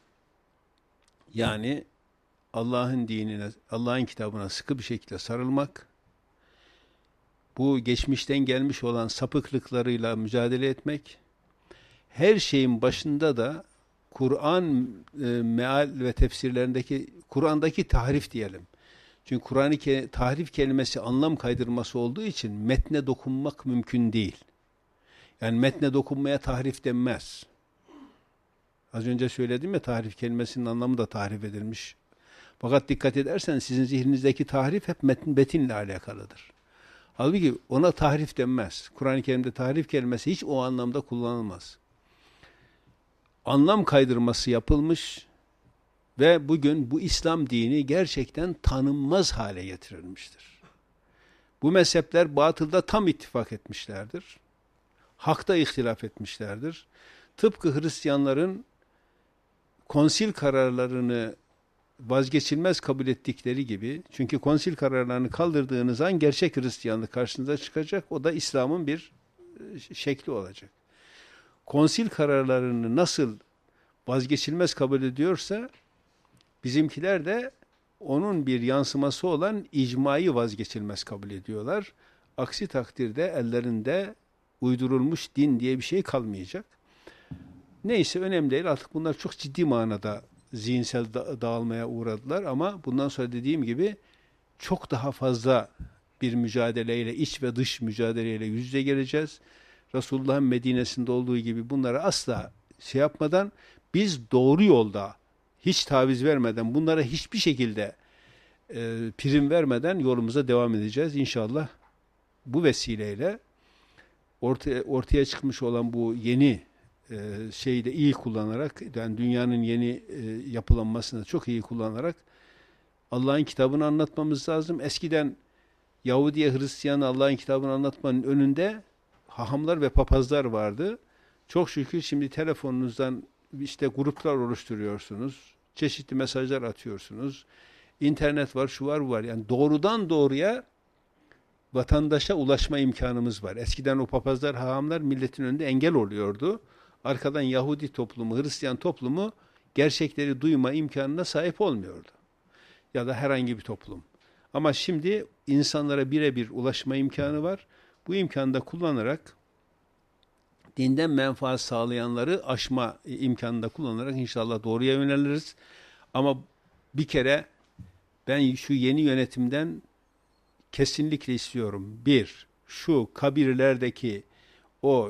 A: Yani Allah'ın dinine, Allah'ın kitabına sıkı bir şekilde sarılmak, bu geçmişten gelmiş olan sapıklıklarıyla mücadele etmek, her şeyin başında da Kur'an meal ve tefsirlerindeki, Kur'an'daki tahrif diyelim. Çünkü Kur'an-ı tahrif kelimesi anlam kaydırması olduğu için metne dokunmak mümkün değil. Yani metne dokunmaya tahrif denmez. Az önce söyledim ya, tahrif kelimesinin anlamı da tahrif edilmiş. Fakat dikkat edersen sizin zihninizdeki tahrif hep metinle alakalıdır. Halbuki ona tahrif denmez. Kur'an-ı Kerim'de tahrif kelimesi hiç o anlamda kullanılmaz. anlam kaydırması yapılmış ve bugün bu İslam dini gerçekten tanınmaz hale getirilmiştir. Bu mezhepler batılda tam ittifak etmişlerdir. Hakta ihtilaf etmişlerdir. Tıpkı Hristiyanların konsil kararlarını vazgeçilmez kabul ettikleri gibi, çünkü konsil kararlarını kaldırdığınız an gerçek Hristiyanlık karşınıza çıkacak, o da İslam'ın bir şekli olacak. Konsil kararlarını nasıl vazgeçilmez kabul ediyorsa, bizimkiler de onun bir yansıması olan icmayı vazgeçilmez kabul ediyorlar. Aksi takdirde ellerinde uydurulmuş din diye bir şey kalmayacak. Neyse, önemli değil. Artık bunlar çok ciddi manada zihinsel dağılmaya uğradılar ama bundan sonra dediğim gibi çok daha fazla bir mücadeleyle, iç ve dış mücadeleyle yüz yüze geleceğiz. Resulullah'ın Medine'sinde olduğu gibi bunlara asla şey yapmadan, biz doğru yolda hiç taviz vermeden, bunlara hiçbir şekilde prim vermeden yolumuza devam edeceğiz. İnşallah bu vesileyle ortaya çıkmış olan bu yeni şeyi de iyi kullanarak, yani dünyanın yeni yapılanmasını çok iyi kullanarak Allah'ın kitabını anlatmamız lazım. Eskiden Yahudi'ye, Hristiyan'a Allah'ın kitabını anlatmanın önünde hahamlar ve papazlar vardı. Çok şükür şimdi telefonunuzdan işte gruplar oluşturuyorsunuz. Çeşitli mesajlar atıyorsunuz. İnternet var, şu var, bu var. Yani doğrudan doğruya vatandaşa ulaşma imkanımız var. Eskiden o papazlar, hahamlar milletin önünde engel oluyordu. Arkadan Yahudi toplumu, Hristiyan toplumu gerçekleri duyma imkanına sahip olmuyordu. Ya da herhangi bir toplum. Ama şimdi insanlara birebir ulaşma imkanı var. Bu imkanı da kullanarak dinden menfaat sağlayanları aşma imkanını da kullanarak inşallah doğruya yöneliriz. Ama bir kere ben şu yeni yönetimden kesinlikle istiyorum. Bir, şu kabirlerdeki o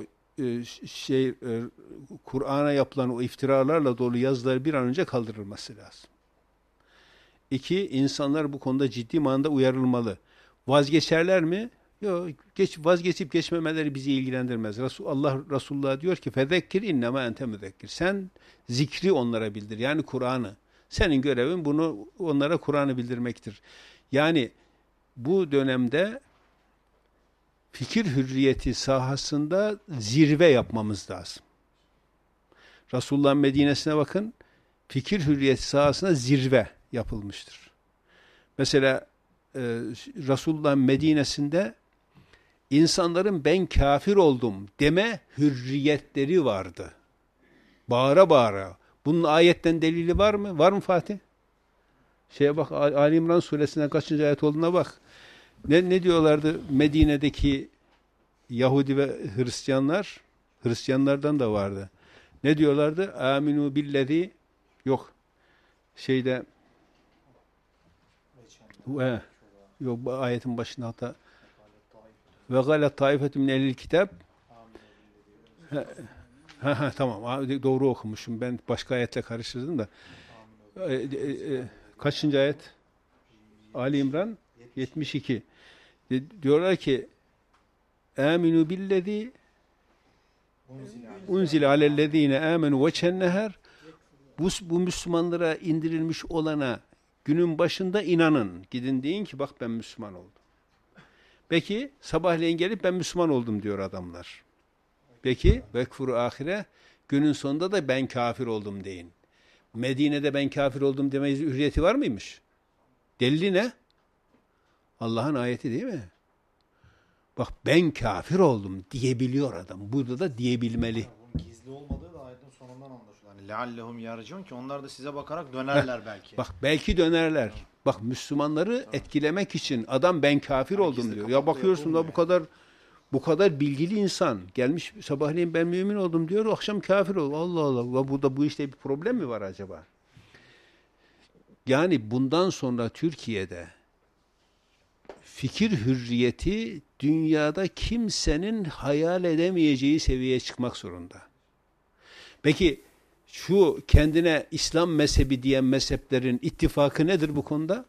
A: Kur'an'a yapılan o iftiralarla dolu yazıları bir an önce kaldırılması lazım. İki, insanlar bu konuda ciddi manada uyarılmalı. Vazgeçerler mi? Yok, vazgeçip geçmemeleri bizi ilgilendirmez. Allah Resulullah diyor ki fezekkir innema ente müzekkir. Sen zikri onlara bildir. Yani Kur'an'ı. Senin görevin bunu onlara Kur'an'ı bildirmektir. Yani bu dönemde fikir hürriyeti sahasında zirve yapmamız lazım. Resulullah'ın Medine'sine bakın, fikir hürriyeti sahasında zirve yapılmıştır. Mesela Resulullah'ın Medine'sinde insanların ben kafir oldum deme hürriyetleri vardı. Bağıra bağıra. Bunun ayetten delili var mı? Var mı Fatih? Şeye bak, Ali İmran suresine kaçıncı ayet olduğuna bak. Ne diyorlardı Medine'deki Yahudi ve Hristiyanlar? Hristiyanlardan da vardı. Ne diyorlardı? Aminu billezi, yok şeyde yok, bu ayetin başında hatta ve galet taifetü min ehlil kitab, tamam, doğru okumuşum ben, başka ayetle karıştırdım da. Kaçıncı ayet? Ali İmran 72. Diyorlar ki aminu billezi unzile alellezine amenu veçenneher, bu Müslümanlara indirilmiş olana günün başında inanın. Gidin deyin ki bak ben Müslüman oldum. Peki sabahleyin gelip ben Müslüman oldum diyor adamlar. Peki vekfuru ahire, günün sonunda da ben kafir oldum deyin. Medine'de ben kafir oldum deme hürriyeti var mıymış? Delili ne? Allah'ın ayeti değil mi? Bak ben kafir oldum diyebiliyor adam. Burada da diyebilmeli.
B: Bunun gizli olmadığı da ayetin sonundan anlaşılıyor. Yani leallehum yarciun ki onlar da size bakarak dönerler belki.
A: Bak belki dönerler. Bak Müslümanları etkilemek için adam ben kafir oldum diyor. Ya bakıyorsun da bu kadar bilgili insan gelmiş sabahleyin ben mümin oldum diyor, akşam kafir oldu. Allah Allah. Burada bu işte bir problem mi var acaba? Yani bundan sonra Türkiye'de fikir hürriyeti dünyada kimsenin hayal edemeyeceği seviyeye çıkmak zorunda. Peki şu kendine İslam mezhebi diyen mezheplerin ittifakı nedir bu konuda?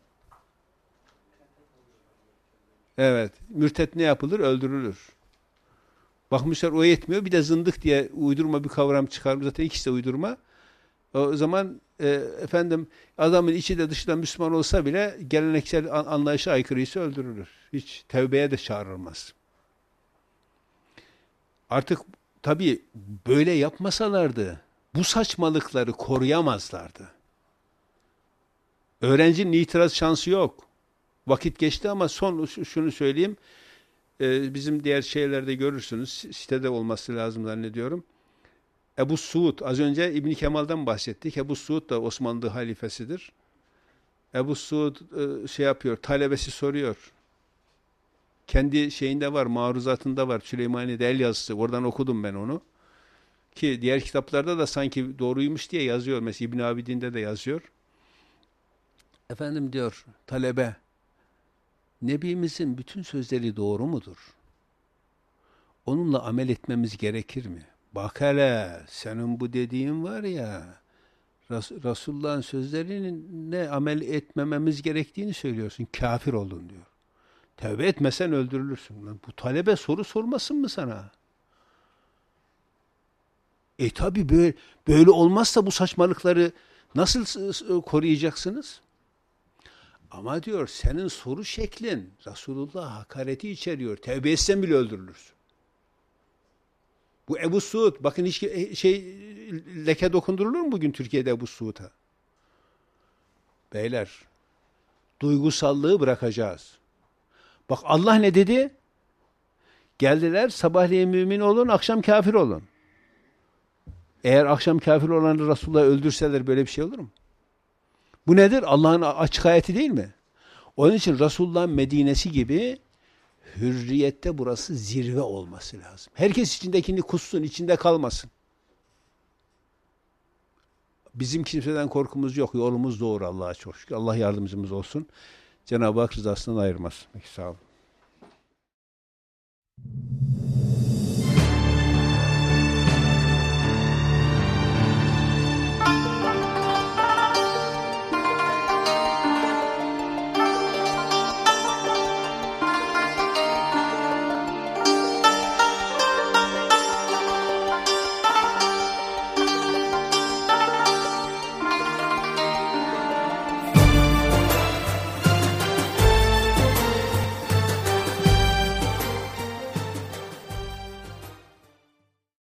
A: Evet. Mürtet ne yapılır? Öldürülür. Bakmışlar o yetmiyor. Bir de zındık diye uydurma bir kavram çıkarmış. Zaten ikisi de uydurma. O zaman efendim adamın içi de dışı da Müslüman olsa bile geleneksel anlayışa aykırıysa öldürülür. Hiç tevbeye de çağrılmaz. Artık tabii böyle yapmasalardı bu saçmalıkları koruyamazlardı. Öğrencinin itiraz şansı yok. Vakit geçti ama son şunu söyleyeyim. Bizim diğer şeylerde görürsünüz. Sitede olması lazım zannediyorum. Ebu Suud, az önce İbn Kemal'dan bahsettik. Ebu Suud da Osmanlı halifesidir. Ebu Suud şey yapıyor, talebesi soruyor. Kendi şeyinde var, maruzatında var. Süleymaniye'de el yazısı. Oradan okudum ben onu. Ki diğer kitaplarda da sanki doğruymuş diye yazıyor. Mesela İbn Abidin'de de yazıyor. Efendim diyor talebe, Nebimizin bütün sözleri doğru mudur? Onunla amel etmemiz gerekir mi? Bak hele senin bu dediğin var ya, Resulullah'ın sözlerine amel etmememiz gerektiğini söylüyorsun. Kafir oldun diyor. Tevbe etmesen öldürülürsün. Lan bu talebe soru sormasın mı sana? Tabi böyle olmazsa bu saçmalıkları nasıl koruyacaksınız? Ama diyor senin soru şeklin Resulullah hakareti içeriyor. Tevbe etsen bile öldürülürsün. Bu Ebu Suud, bakın hiç leke dokundurulur mu bugün Türkiye'de Ebu Suud'a? Beyler, duygusallığı bırakacağız. Bak Allah ne dedi? Geldiler sabahleyin mümin olun, akşam kafir olun. Eğer akşam kafir olanı Resulullah öldürseler böyle bir şey olur mu? Bu nedir? Allah'ın açık ayeti değil mi? Onun için Resulullah'ın Medine'si gibi hürriyette burası zirve olması lazım. Herkes içindekini kussun, içinde kalmasın. Bizim kimseden korkumuz yok. Yolumuz doğru Allah'a çok şükür. Allah yardımcımız olsun. Cenab-ı Hak rızasından ayırmasın. Peki, sağ olun.